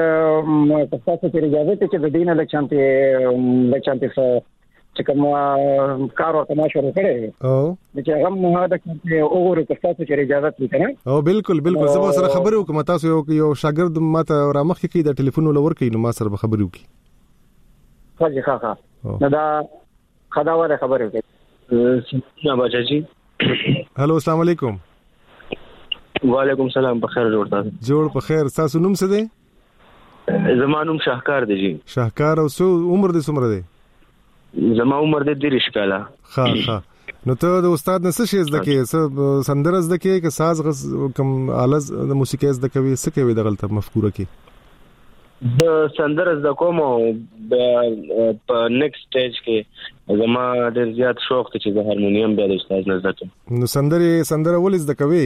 تاسو ته اجازه ته چې د دینه لچانته لچانته چې کوم کار او تماشا وکړي او چې هغه مو دا چې وګورئ تاسو چې اجازه وکړئ او بالکل بالکل زه به سره خبرې وکم تاسو یو یو شاګرد ماته رامخ کې د ټلیفون ولور کوي نو ما سره به خبرې وکړي ښه ښه ښه نو دا خداوره خبرې وکړي څنګه بچی هالو السلام علیکم وعلیکم السلام بخیر جوړ تاسو جوړ په خیر تاسو نوم څه دی زمانوم شاهکار دی جی. شاهکار او سو عمر دې څومره دی؟ زما عمر دې دریش کاله. ها ها نو ته د استاد نه څه شي زده کې؟ څه سندره زده کې که ساز غز کوم آله د موسیقي زده کوي؟ څه کوي د غلطه مفکوره کې؟ د سندره زده کوم او په نیکسټ سټیج کې زما ډېر زیات شوق ته چې د هارمونیم بیا د استاد نه زده کوم. نو سندره سندره ولې زده کوي؟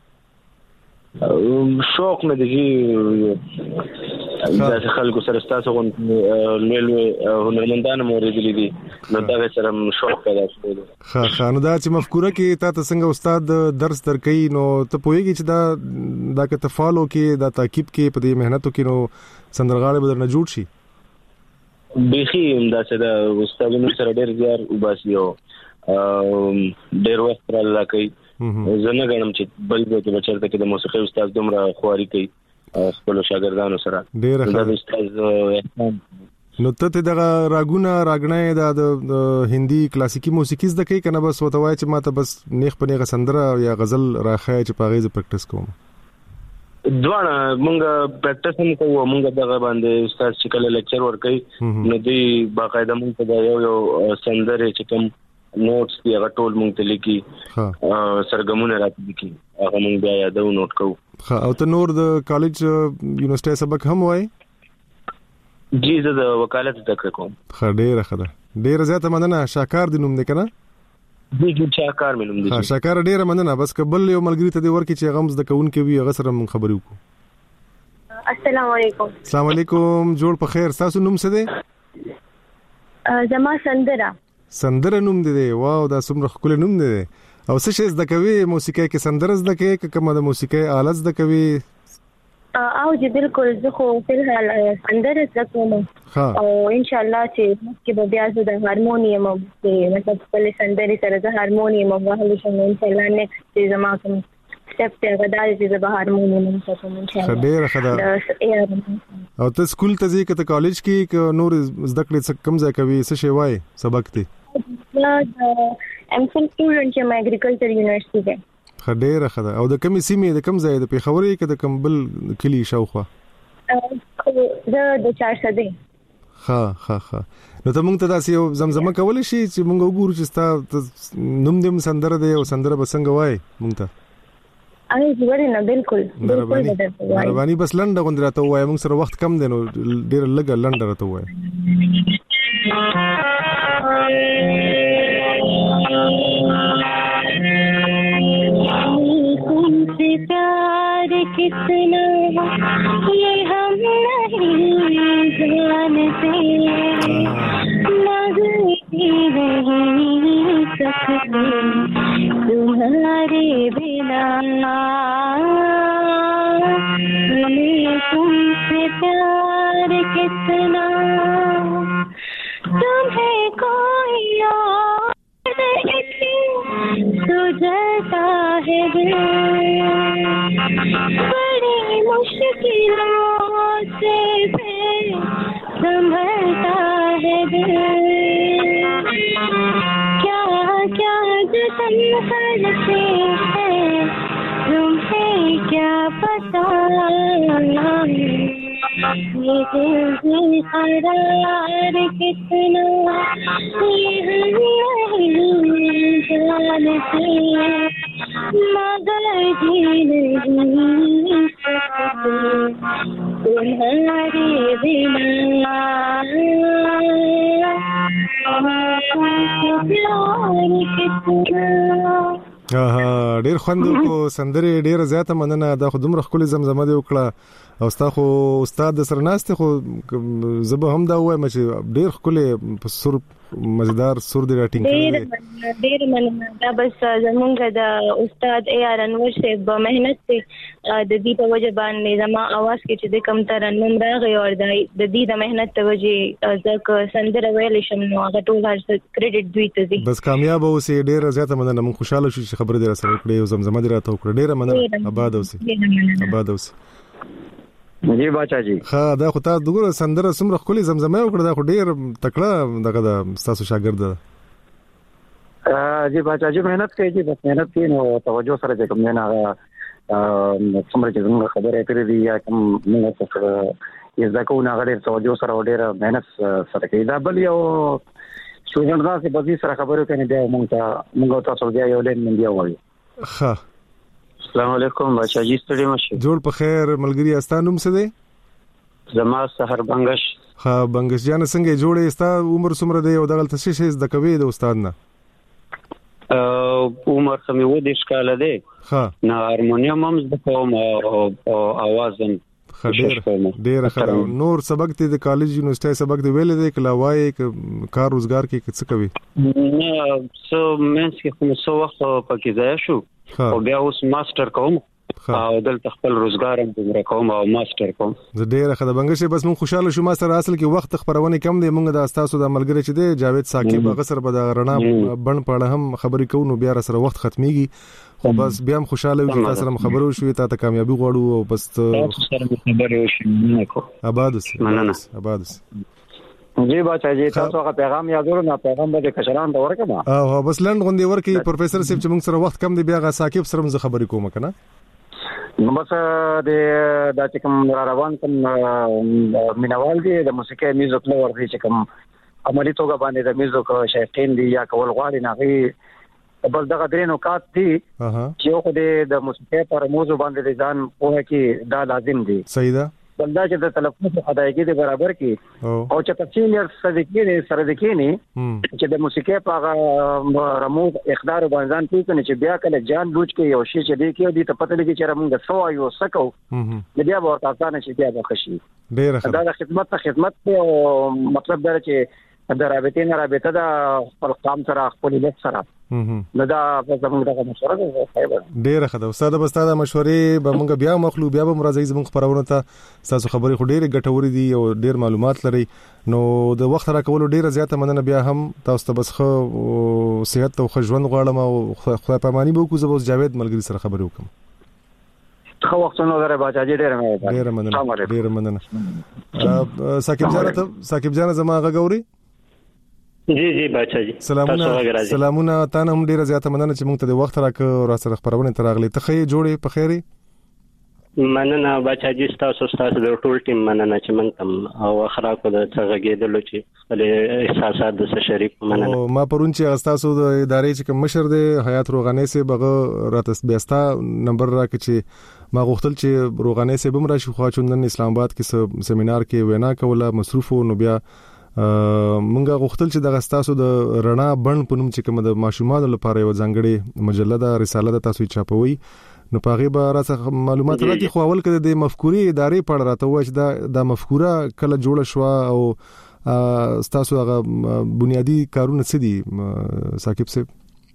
شوق مې دی چې خلکو سره تاسو غون لوی هنرمندان موریدلې دي نو دا سره شوق پیدا شوی. ها ها نو دا چې مفکوره کې تا ته څنګه استاد درس درکې نو ته پوهیږي چې دا دا که ته فالو کې دا تعقیب کې په دې مهنتو کې نو سندرغاړي بدر نه جوړ شي. بيخي دا چې دا استادونو سره ډېر زیار وباسي او ډېر وخت را لکې زه نه غواړم چې بل به چې بچرته کې د موسیقي استاد دومره خواري کوي خپل شاګردانو سره. ډېر ښه. استاد نو ته دغه راګونه راګنې د هندي کلاسیکي موسیقي زده کوي کنه بس وتوای چې ماته بس نیخ په نیغه سندره یا غزل راخای چې پاغې ز پریکټیس کوم؟ دواړه مونږ پریکټیس هم کوو. مونږ دغه باندې استاد چې کله لیکچر ورکوي نو دی باقاعده مونږ ته یو یو سندره چې کوم نوټس دی هغه ټول مونږ ته لیکي سرګمونه راته لیکي هغه مونږ بیا یادو نوٹ کوو. ها او ته نور د کالج یونیورسيټي سبق هم وای؟ جی زه د وکالت زده کوم. ښه ډیره ښه ده. ډیره زیاته مننه. شاکار د نوم دی کنه؟ جی جی شاکار مې نوم دی. ها شاکار ډیره مننه. بس قبل یو ملګری ته دی ورکې چې غمز د کون کې وي هغه سره مون خبرې وکړو. السلام علیکم. السلام علیکم. جوړ په خیر. تاسو نوم څه دی؟ زما سندره. سندره نوم دی. واو دا څومره خپل نوم دی. او څه شي زده کوي موسیقي کې؟ سندره زده کوي که کومه د موسیقي آله زده کوي؟ او جی بالکل زه خو په حال سندره زده کوم او ان شاء الله چې کې به بیا زه د هارمونیم او مطلب خپل سندري سره د هارمونیم او وهل شم ان شاء الله نیکسټ چې زما کوم سټپ ته غدا چې د هارمونیم کوم ان شاء الله. ډېر خدا. او ته سکول ته ځې که ته کالج کې که نور زده کړې څه کم ځای کوي څه شی وای سبق دی؟ ام فل سټوډنټ یم اګریکلچر یونیورسيټي کې. خډيره خدا. او د کمی سیمې د کم ځای د پیښوري کې د کم بل کلی شاوخوا؟ زه د چارسدې. ها ها ها نو ته مونږ ته داسې یو زمزمه کولای شي چې مونږ وګورو چې ستا نوم دې سندره دی او سندره به څنګه وای مونږ ته؟ اې زوړ نه بالکل بالکل مهرباني بس لنډه غوندې راته وای. مونږ سره وخت کم دی نو ډېر لږه لنډه راته وای. तुमसे प्यार कितना ये हम नहीं जानते लगती नहीं सकते तुम्हारे बिना हमें तुमसे प्यार कितना तुम्हें कोई और सुझता है दिल बड़ी मुश्किलों से फिर संभलता है दिल क्या क्या जतन करते हैं तुम्हें क्या पता ये दिल में करार कितना ये नहीं जानते मगर जी नहीं सकते तुम्हारे बिना प्यार कितना. ها ډیر خوند کو سندره ډیر زیاته مننه. دا خو دومره خپل زمزمه دی وکړه او ستا خو استاد سره ناشته خو زبه هم دا وایم چې ډیر خپل په سر مزیدار سر دی راټینګ کړی. ډیر ډیر مننه. دا بس زمونږ د استاد اے آر انور صاحب مهنت ته د دې په وجه باندې زما आवाज کې چې د کم ترنم راغی او د دې د مهنت ته وجه ځکه سندره ویل شم نو هغه ټول هر څه کریډټ دوی ته دی. بس کامیاب اوسې. ډیر زیاته مننه. مون خوشاله شو چې خبر دې را سره کړې او زمزمه دې راته وکړه. ډیر مننه. آباد اوسې. آباد اوسې. جی بچا جی. ها دا خو تاسو دغه سندره سمره خولي زمزمه وکړه. دا خو ډیر تکړه دغه تاسو شاګرد ده. جی بچا جی مهنت کوي. جی بس مهنت کوي نو توجه سره چې کوم نه هغه څومره چې موږ خبرې کړې دي یا کوم موږ څه زکه نه غړي توجه سره ډېر مهنت سره کوي. دا بل یو سټوډنټ دا چې په دې سره خبرو کوي بیا مونږ ته مونږ تاسو بیا یو لین من دی وایي. ها السلام علیکم بچا جی ستړي مشه. جوړ په خیر ملګری استانوم څه دی؟ زما سحر بنگش. ها بنگش جان څنګه جوړې استا عمر څومره دی او دغه څه شي د کوي د استاد نه؟ ا عمر سمې و دې ښکاله دی. ها نه هارمونیم هم د کوم او आवाज هم ډېر ډېر ښه. نور سبق ته د کالج یونیورسيټي سبق دی ویل دی کله وای کار روزګار کې څه کوي؟ نه سو مینس کې کوم څه وخت پکې ځای شو او بیا اوس ماستر کوم او دلته خپل روزګار هم کوم کوم او ماستر کوم. زه ډېر ښه د بنگش بس مون خوشاله شو. ما سره اصل کې وخت خبرونه کم دی. مونږ د استادو د ملګری چې دی جاوید ثاقب غسر په د رڼا بن پړه هم خبرې کوو نو بیا سره وخت ختميږي خو بس بیا هم خوشاله یو تاسو سره خبرو شو ته ته کامیابی غواړو او بس سره خبرې وشي کو آباد اوسه مننه آباد اوسه. جی بچا جی تاسو هغه پیغام یادورو نه پیغام به کشران ته ورکما او بس لند غوندي ورکی پروفیسور صاحب چې موږ سره وخت کم دی بیا غا ثاقب سره موږ خبرې کوم کنه. نو بس د د چې کوم روان کوم مینوال دی د موسیقي میوزیک لور دی چې کوم عملی توګه باندې د میوزیک شایقین دی یا کول غواړي نه بل دغه درې نکات دي چې یو خو د موسیقي پر موضوع باندې ځان په کې دا لازم دي. صحیح ده. بلدا چې د تلفظ ادایګي د برابر کې او چې تفصیل صدقې نه سره دکې نه چې د موسیقي په رموز اقدار باندې پیژنې چې بیا کله جان بوج کې یو شی چې دی کې دي ته پته لګي چې موږ سو یو سکو د بیا ورته ځان چې بیا بخشي ډېر ښه. دا د خدمت ته خدمت او مطلب دا چې د رابطې نه رابطه د خپل قام سره خپل لیک سره نو دا زموږ دغه مشوره ده. ډېر ښه ده استاد. بس تاسو مشورې به موږ بیا مخلو بیا به مرزي زموږ خبرونه ته تاسو خبرې خو ډېر ګټوري دي او ډېر معلومات لري نو د وخت را کول ډېر زیاته مننه. بیا هم تاسو ته بس خو صحت او ژوند غواړم او خدای پاماني به کو زه جاوید ملګری سره خبرې وکم. خو وخت نو غره باچا جی ډېر مې ډېر مننه ډېر مننه. ثاقب جان ته ثاقب جان زما غووري. جی جی بچا جی سلامونه سلامونه تاسو هم ډیره زیاته مننه چې موږ ته د وخت راکړ او را سره خبرونه تراغلي ته خې جوړې په خیري. مننه بچا جی تاسو تاسو د ټول ټیم مننه چې موږ تم او اخراکو د څنګهګېدل چې خپل احساسات د شریک مننه. ما پرون چې تاسو د ادارې چې کوم مشر دی حیات روغاني سي بغه راتس بیاستا نمبر راکې چې ما غوښتل چې روغاني سي بم راشي خو چوندن اسلام آباد کې سیمینار کې وینا کوله مصروف نو بیا مونږه غوښتل چې د غستاسو د رڼا بڼ په نوم چې کوم د ماشومان لپاره یو ځانګړي مجله ده رساله ده تاسو چاپوي نو پاغي به راڅخه معلومات راکې خو اول کده د مفکوري ادارې پړ راته و چې دا د مفکوره کله جوړ شو او تاسو هغه بنیادی کارونه څه دي ثاقب صاحب؟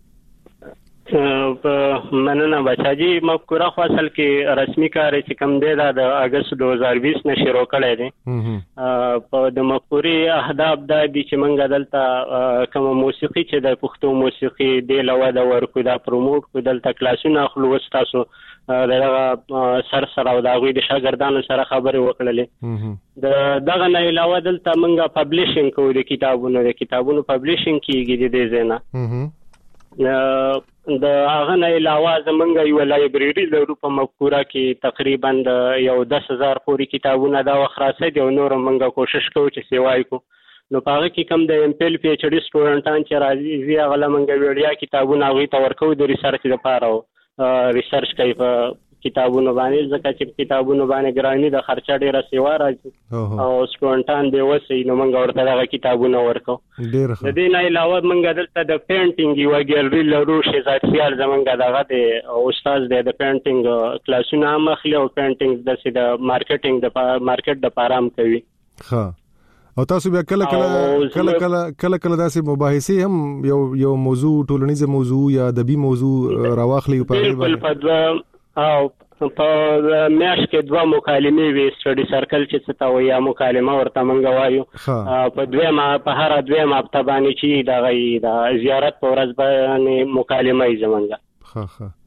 مننه بچا جی مفکوره خو اصل کې رسمي کار چې کوم دی دا د اگست دو هزار بیس نه شروع کړی دی. په د مفکوري اهداف دا دي چې موږ دلته کوم موسیقي چې د پښتو موسیقي د لوده ورکو دا پروموټ کو دلته کلاسونه اخلو تاسو دغه سر سره او د غوي د شاګردانو سره خبرې وکړلې. د دغه نه علاوه دلته موږ پبلشینګ کوو د کتابونو د کتابونو پبلشینګ کیږي د دې زینا. د هغه نه علاوه زمونږ یو لایبرری لرو په مفکوره کې تقریبا د یو دس هزار پورې کتابونه دا خلاصې دي او نور موږ کوشش کوو چې سیوای کو نو پاره کې کم د ایم پی ایل پی ایچ ډی سټوډنټان چې راځي زی هغه موږ ویډیا کتابونه غوي ته ورکو د ریسرچ لپاره ریسرچ کوي په کتابونو باندې ځکه چې کتابونو باندې ګرانی د خرچه ډیره سیوا راځي او سټوډنټان به وسی نو موږ ورته دغه کتابونه ورکو. د دې نه علاوه موږ دلته د پینټینګ یو ګیلری لرو شهزاد خیال زمونږ دغه د استاد د پینټینګ کلاسونه هم اخلي او پینټینګ د سید مارکیټینګ د مارکیټ د پارام کوي. ها او تاسو بیا کله کله کله کله کله کله داسې مباحثې هم یو یو موضوع ټولنیز موضوع یا ادبي موضوع راواخلي په اړه او په میاش کې دوه مکالمې وي سټډي سرکل چې څه تا ویا مکالمه ورته مونږ وایو په دوه ما په هر دوه ما په باندې چې د غي د زیارت په ورځ باندې مکالمه یې زمونږ. ها ها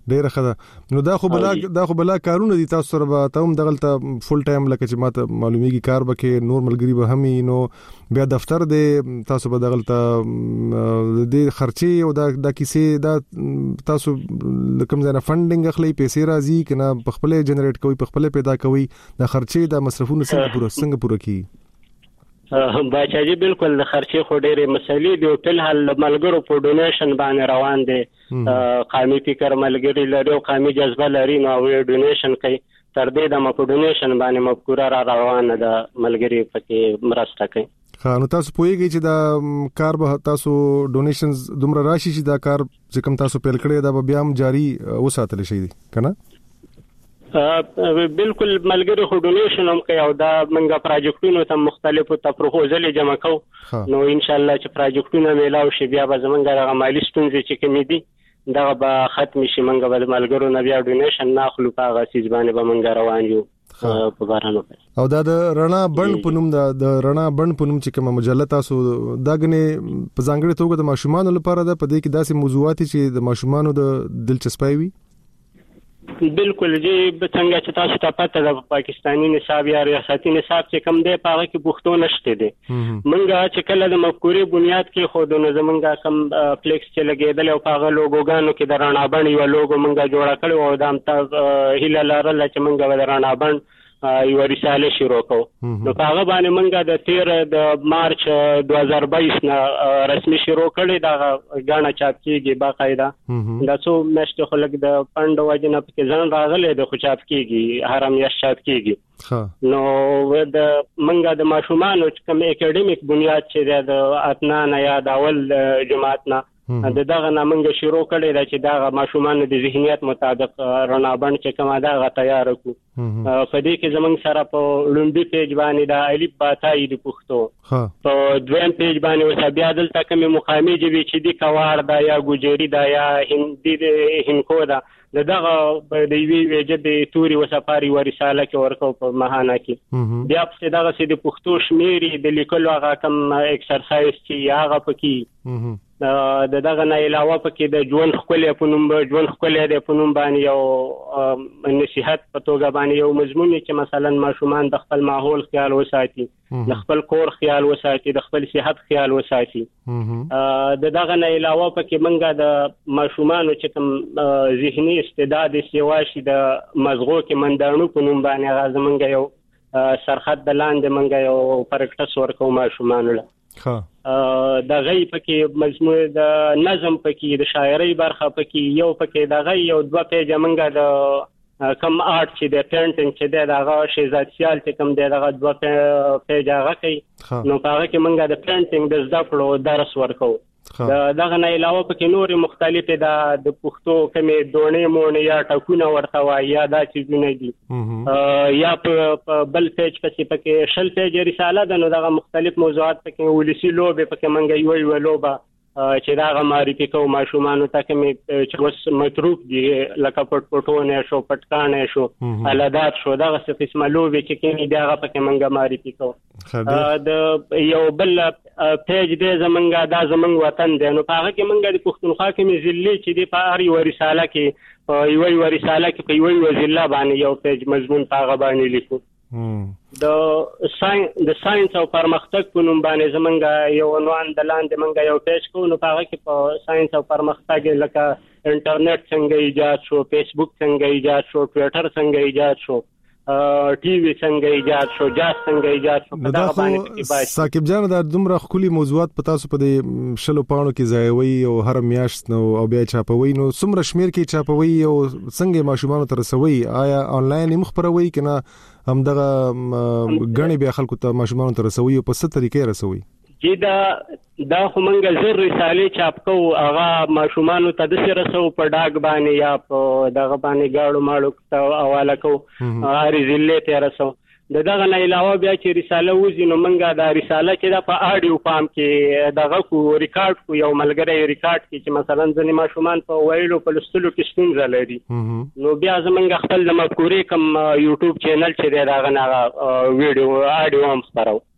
ډېر ښه نو دا خو بلا دا خو بلا کارونه دي تاسو سره به تاسو دغلته فول ټایم لکه چې ماته معلومیږي کار بکې نور ملګری به هم نو بیا دفتر دی تاسو به دغلته د خرچي او دا د کیسې دا تاسو کوم ځای نه فندینګ اخلي پیسې راځي کنه په خپل جنریټ کوي په خپل پیدا کوي د خرچي د مصرفونو څنګه پوره څنګه پوره کی باچاجي بالکل د خرچي خو ډېرې مسلې دی په حال ملګرو په ډونیشن باندې روان دي قومي فکر ملګری لري او قومي جذبه لري نو وی ډونیشن کوي تر دې د مکو ډونیشن باندې مفکوره را روانه ده ملګری پکې مرسته کوي ها نو تاسو پوهیږئ چې دا کار به تاسو ډونیشنز دومره راشي چې دا کار چې کوم تاسو پیل کړی دا به بیا هم جاری وساتل شي کنه بالکل ملګری خو ډونیشن هم کوي او دا منګه پروجیکټونو ته مختلفو ته پروپوزل جمع کوو نو ان شاء الله چې پروجیکټونه میلاو شي بیا به زمونږ د مالی ستونزې چې کومې دي دا به ختم شي منګه به ملګرو نه بیا ډونیشن ناخلو په هغه سیس باندې به منګه روان یو په بارانو او دا د رڼا بند پونم دا د رڼا بند پونم چې کومه مجله تاسو دا غني په ځانګړي توګه د ماشومان لپاره ده په دې کې داسې موضوعات چې د ماشومان د دلچسپي وي بالکل جی څنګه چې تاسو ته پته ده پاکستانی نصاب یا ریاستي نصاب چې کم دی په هغه کې پښتو نشته دي منګه چې کله د مفکورې بنیاد کې خو د زمونږه کم فلیکس چې لګیدل او په هغه لوګوګانو کې د رڼا بڼ یو لوګو منګه جوړ کړو او د امتاز هیله لرله چې منګه د رڼا بڼ یو رساله شروع کوو نو په هغه باندې منګه د تیر د مارچ دوه هزار بایس نه رسمي شروع کړی دا غاڼه چاپ کیږي باقاعده دا څو میاشتې خلک د فند وجنه په ځان راغلي د خو چاپ کیږي هر میاشت چاپ کیږي نو د منګه د ماشومان کوم اکیډمیک بنیاد چې د اتنان یا د اول جماعت نه د دغه نامنګ شروع کړي دا چې دغه ماشومان د ذهنیت مطابق رڼا بڼ چې کومه دا تیار کو په دې کې زمنګ سره په لومبي پیج باندې د الف با تای د پښتو په دویم پیج باندې وسه بیا دلته کومه مقامي جوی چې د کوار دا یا ګوجری دا یا هندي د هنکو دا دغه د وی وجه د توري وسفاري ورساله کې ورکو په مهانه کې بیا په دغه سي د پښتو شمیري د لیکلو هغه کم ایکسرسایز چې هغه پکې د دغه نه علاوه پکې د ژوند خپل په نوم ژوند خپل د په نوم باندې یو نصيحت په توګه باندې یو مضمون چې مثلا ماشومان د خپل ماحول خیال وساتي د خپل کور خیال وساتي د خپل صحت خیال وساتي د دغه نه علاوه پکې منګه د ماشومان چې کوم ذهني استعداد سیواشي د مزغو کې مندانو په نوم باندې غاز منګه یو سرحد د لاندې منګه یو پرکټس ورکو ماشومان له د غي پکې مجموعه د نظم پکې د شاعرۍ برخه پکې یو پکې د غي یو دوه پیجه منګه د کم آرت چې د پینټینګ چې د هغه شیزات سیال چې کم د هغه دوه پیجه هغه کوي نو هغه کې منګه د پینټینګ د زده کړو درس ورکو دا دغه نه علاوه پکې نور مختلفه د پښتو کمې دونې مونې یا ټکونه ورته وای یا دا چیزونه دي یا په بل پیج پکې پکې شل پیج رساله ده نو دغه مختلف موضوعات پکې ولسی لوبه پکې منګه یو یو لوبه چې دا غماري پکو ماشومان ته کمې چې وس متروک دي لکه پټ پټونه شو پټکانې شو الادات شو دا څه قسمه لوبه چې کېنی دا پکې منګه ماري پکو د یو بل پیج دې زمونږه دا زمونږ وطن دی نو هغه کې منګه د پښتونخوا کې مزلي چې د په اړ یو رساله کې یو یو رساله کې په یو یو ضلع باندې یو پیج مضمون په هغه باندې لیکو د ساين د ساينس او پرمختګ په نوم باندې زمونږه یو عنوان د لاندې منګه یو پیج کو نو هغه کې په ساينس او پرمختګ لکه انټرنیټ څنګه ایجاد شو فیسبوک څنګه ایجاد شو ټوئیټر څنګه ایجاد شو ټي وي څنګه ایجاد شو جاز څنګه ایجاد شو په دغه باندې ساقب جان دا دومره خولي موضوعات په تاسو په دې شلو پاڼو کې ځایوي او هر میاشت نو او بیا چاپوي نو څومره شمیر کې چاپوي او څنګه ماشومان تر رسوي آیا انلاین مخبروي کنه هم دغه غني بیا خلکو ته ماشومان تر رسوي په ست طریقې رسوي چې دا دا خو منګه زر رسالې چاپ کو هغه ماشومان ته د سره سو په ډاګ باندې یا په دغه باندې گاړو ماړو ته حواله کو هر ضلع ته رسو د دغه نه علاوه بیا چې رساله وزي نو منګه دا رساله چې دا په اډیو فارم کې دغه کو ریکارډ کو یو ملګری ریکارډ کې چې مثلا ځنې ماشومان په وایلو په لستلو کې ستونزه لري نو بیا زمونږ خپل د مفکورې کم یوټیوب چینل چې دغه نه ویډیو اډیو هم خبرو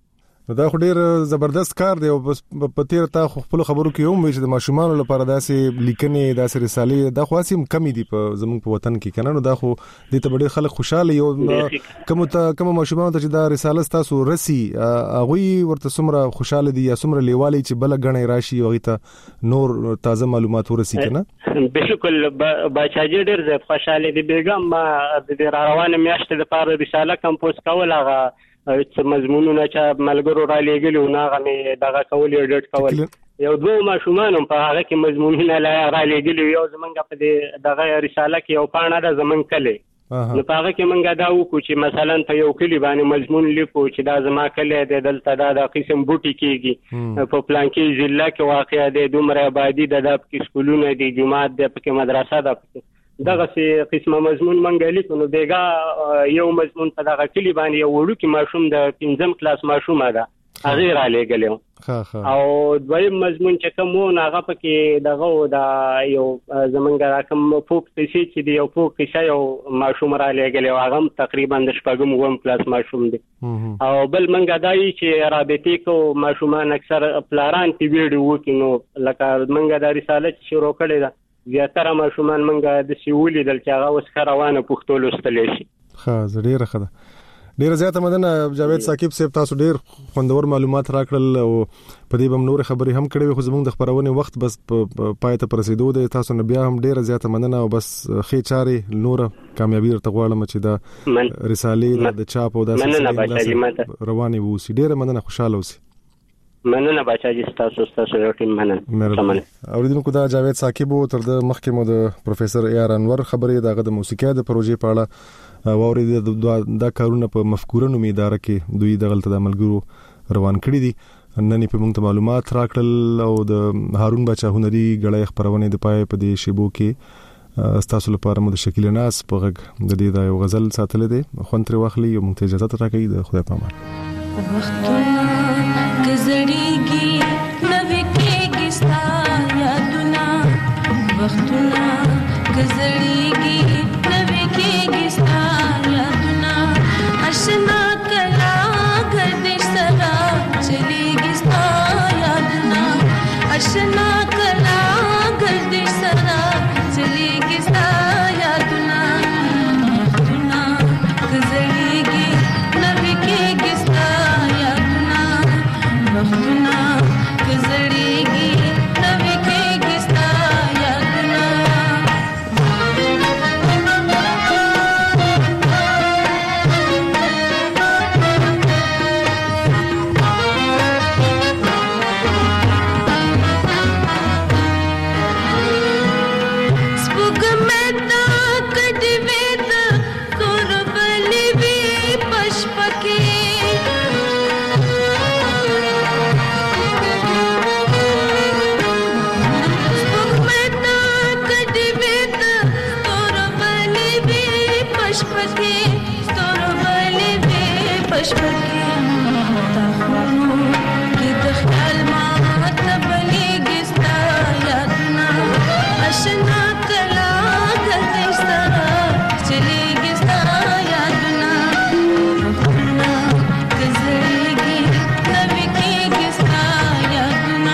دا خو ډیر زبردست کار دی او بس په تیر تا خپل خبرو کې هم چې د ماشومان لپاره داسې لیکنې داسې رسالې دا خو اسیم کمی دي په زموږ په وطن کې کنه نو دا خو د ته ډیر خلک خوشاله یو کوم ته کوم ماشومان ته چې دا رساله تاسو رسی هغه ورته سمره خوشاله دي یا سمره لیوالي چې بل غنې راشي او ته نور تازه معلومات ورسی کنه بالکل بچاجي ډیر زیات خوشاله دي بیګم ما د روانه میاشتې لپاره رساله کمپوز کول هغه چې مضمونونه چې ملګرو را لېګلو نه غمه دغه کول ایډیټ کول یو دوه ماشومان په هغه کې مضمونونه را لېګلو یو زمونږ په دې دغه رساله کې یو پاڼه د زمون کله نو په هغه کې مونږ دا وکړو چې مثلا په یو کلی باندې مضمون لیکو چې دا زما کله د دلته دا د قسم بوټي کېږي په پلان کې ضلع کې واقع دی دومره آبادی د داب کې سکولونه دي جماعت د پکې مدرسه ده دغه څه قسمه مضمون مونږ لیکو نو بیګا یو مضمون په دغه کلی باندې یو وړو کې ماشوم د پنځم کلاس ماشوم ده هغه را لېګلو او دویم مضمون چې کوم هغه پکې دغه دا یو زمونږ کوم فوک څه چې دی یو فوک څه یو ماشوم را لېګلو هغه تقریبا د شپږم وم کلاس ماشوم دی او بل مونږ دای چې رابطې کو ماشومان اکثر پلاران تی ویډیو وکینو لکه مونږ د رساله شروع کړې ده زیاتره ماشومان مونږ د سیولې دل چې هغه اوس روانه پښتو لوستلی شي ښه ډیره ښه ده ډیره زیاته مننه جاوید ثاقب صاحب تاسو ډیر خوندور معلومات راکړل او په دې بم نور خبرې هم کړې خو زموږ د خبرونه وخت بس پای ته پرسیدو د تاسو نه بیا هم ډیره زیاته مننه او بس خې چاري نور کامیابی ورته غواړم چې دا رسالې د چاپ او د رواني ووسی ډیره مننه خوشاله اوسئ مننه بچاجي تاسو تاسو یو ټیم مننه اوریدونکو دا جاوید ثاقب تر د مخکې مو د پروفیسور یار انور خبرې دغه د موسیقي د پروژې په اړه واورید دا کارونه په مفکوره نومي اداره کې دوی دغلت د عملګرو روان کړی دي نن په موږ ته معلومات راکړل او د هارون بچا هنري غړې خبرونه د پای په دې شیبو کې تاسو لپاره مو د شکیل ناس په غږ د دې دا یو غزل ساتل دي خونتري واخلي او موږ ته اجازه راکړئ د خدای په امان وختونه گزریږي نوې کېږي ستا یادونه وختونه گزریږي نوې کېږي ستا یادونه آشنا کلا گردش سره چلیږي ستا یادونه آشنا کلا گردش سره چلیږي ستا یادونه وختونه گزریږي نوې کېږي ستا وختونه گزریږي نوې کېږي ستا یادونه سپوږمۍ ته کډې وې د تور بلې وې پشپکې پشپکې ستورو بلې وې پشپکې تا خونو کې د خیال ما ته بلېږي ستا یادونه آشنا کلا ګردې سره چلېږي ستا یادونه وختونه گزریږي نوې کېږي ستا یادونه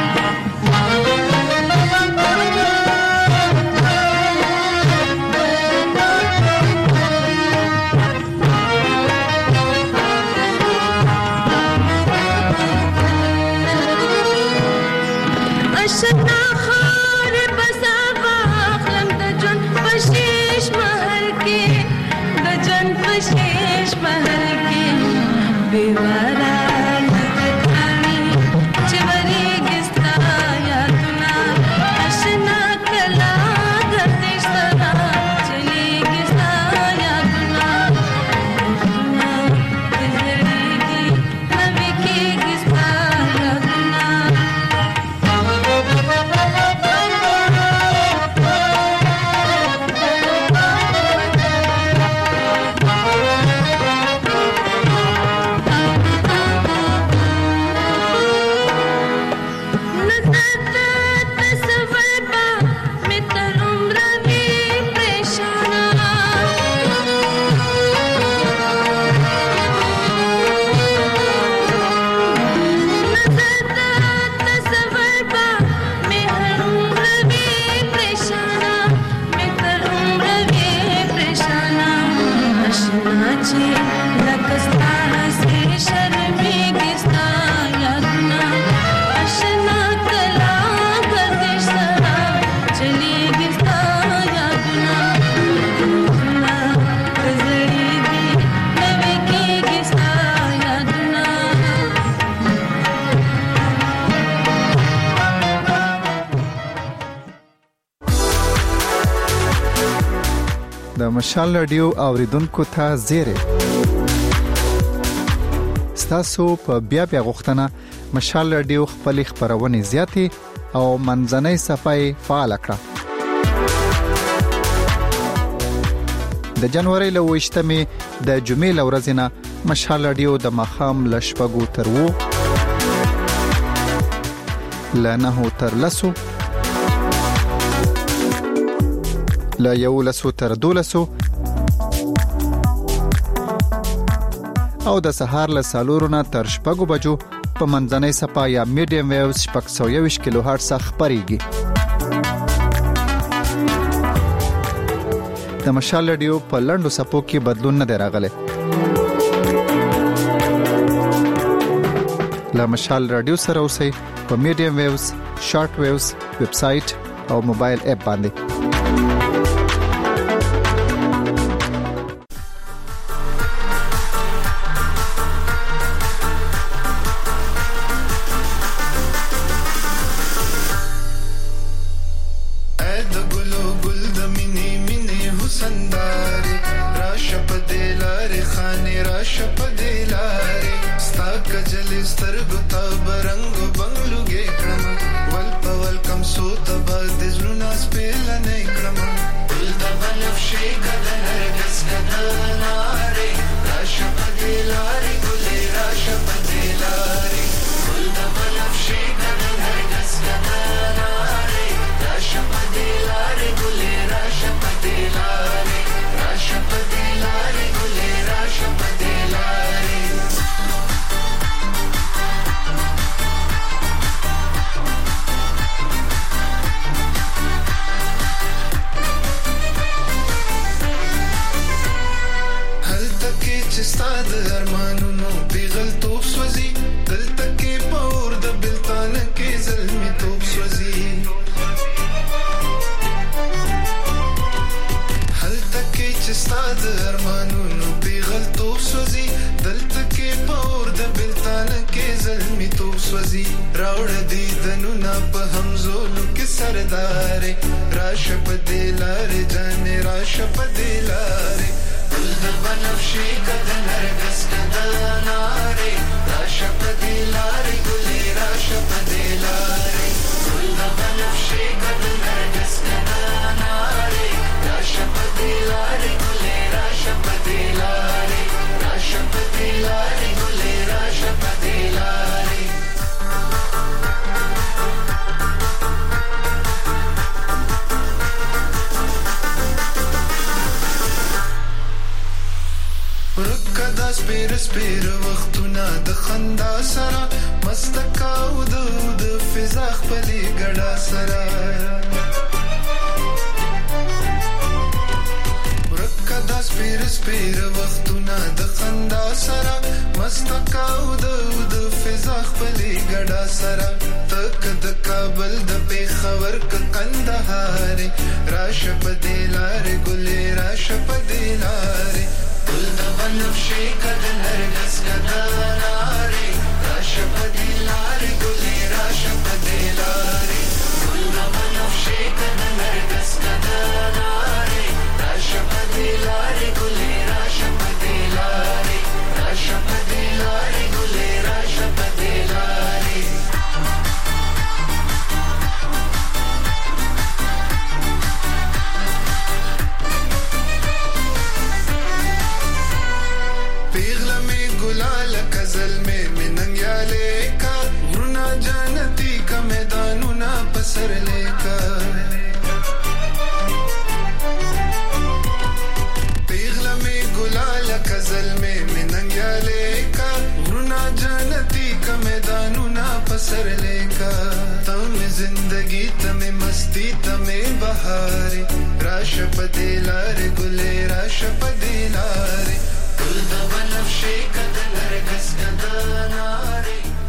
شنا خار بسا باخلم د جن پشیش محل کې د جن پشیش محل کې بیوارا لګانی چې ورېږي ستا یادونه شنا کلا ګردې سره چلېږي ستا یادونه وختونه گزریږي نوې کېږي ستا یادونه د مشال رادیو اوریدونکو ته زیری ستاسو په بیا بیا غوښتنه مشال رادیو خپل خبرونه زیاتې او منځنۍ صفحه فعال کړه. د جنوري له وشتمې د جمعې ورځې نه مشال رادیو د مخام لشپګو تر وو لنه تر لسو لا یو لسو تر دولسو او د سهار له سالورونه تر شپږو بجو په منځنۍ صفحه یا میډیم ویوز شپږ سوه یوویشت کیلو هرټز خبريږي. د مشال رادیو په لنډو صفو کې بدلون نه راغلی. لا مشال رادیو سره اوسئ په میډیم ویوز، شارټ ویوز، ویب سټ او موبایل اپ باندې. سپیر سپیر وختونه د خندا سره مستکاو د د فضا خپلې ګډا سره ورکه د سپیر سپیر وختونه د خندا سره مستکاو د د فضا خپلې ګډا سره تک د کابل د پیښور ک کندهار راشه په دلار ګلې راشه په دلار ګل د بنفشې کد نرګس کدا ناري راشه په دلار ګلې راشه په دلار ګل د بنفشې کد نرګس کدا ناري راشه په دلار ګلې راشه په دلار راشه په دلار ګلې راشه په دلار कज़ल में मिनंग्या लेका गुना जानती का मैदानुना पसर लेका पिघला में गुलाल कज़ल में मिनंग्या लेका गुना जानती का मैदानुना पसर लेका तम जिंदगी तमें मस्ती तमें बहारे राशपदे लार गुले राशपदे लारे गुल द बनफशे कद नरगस कद नारे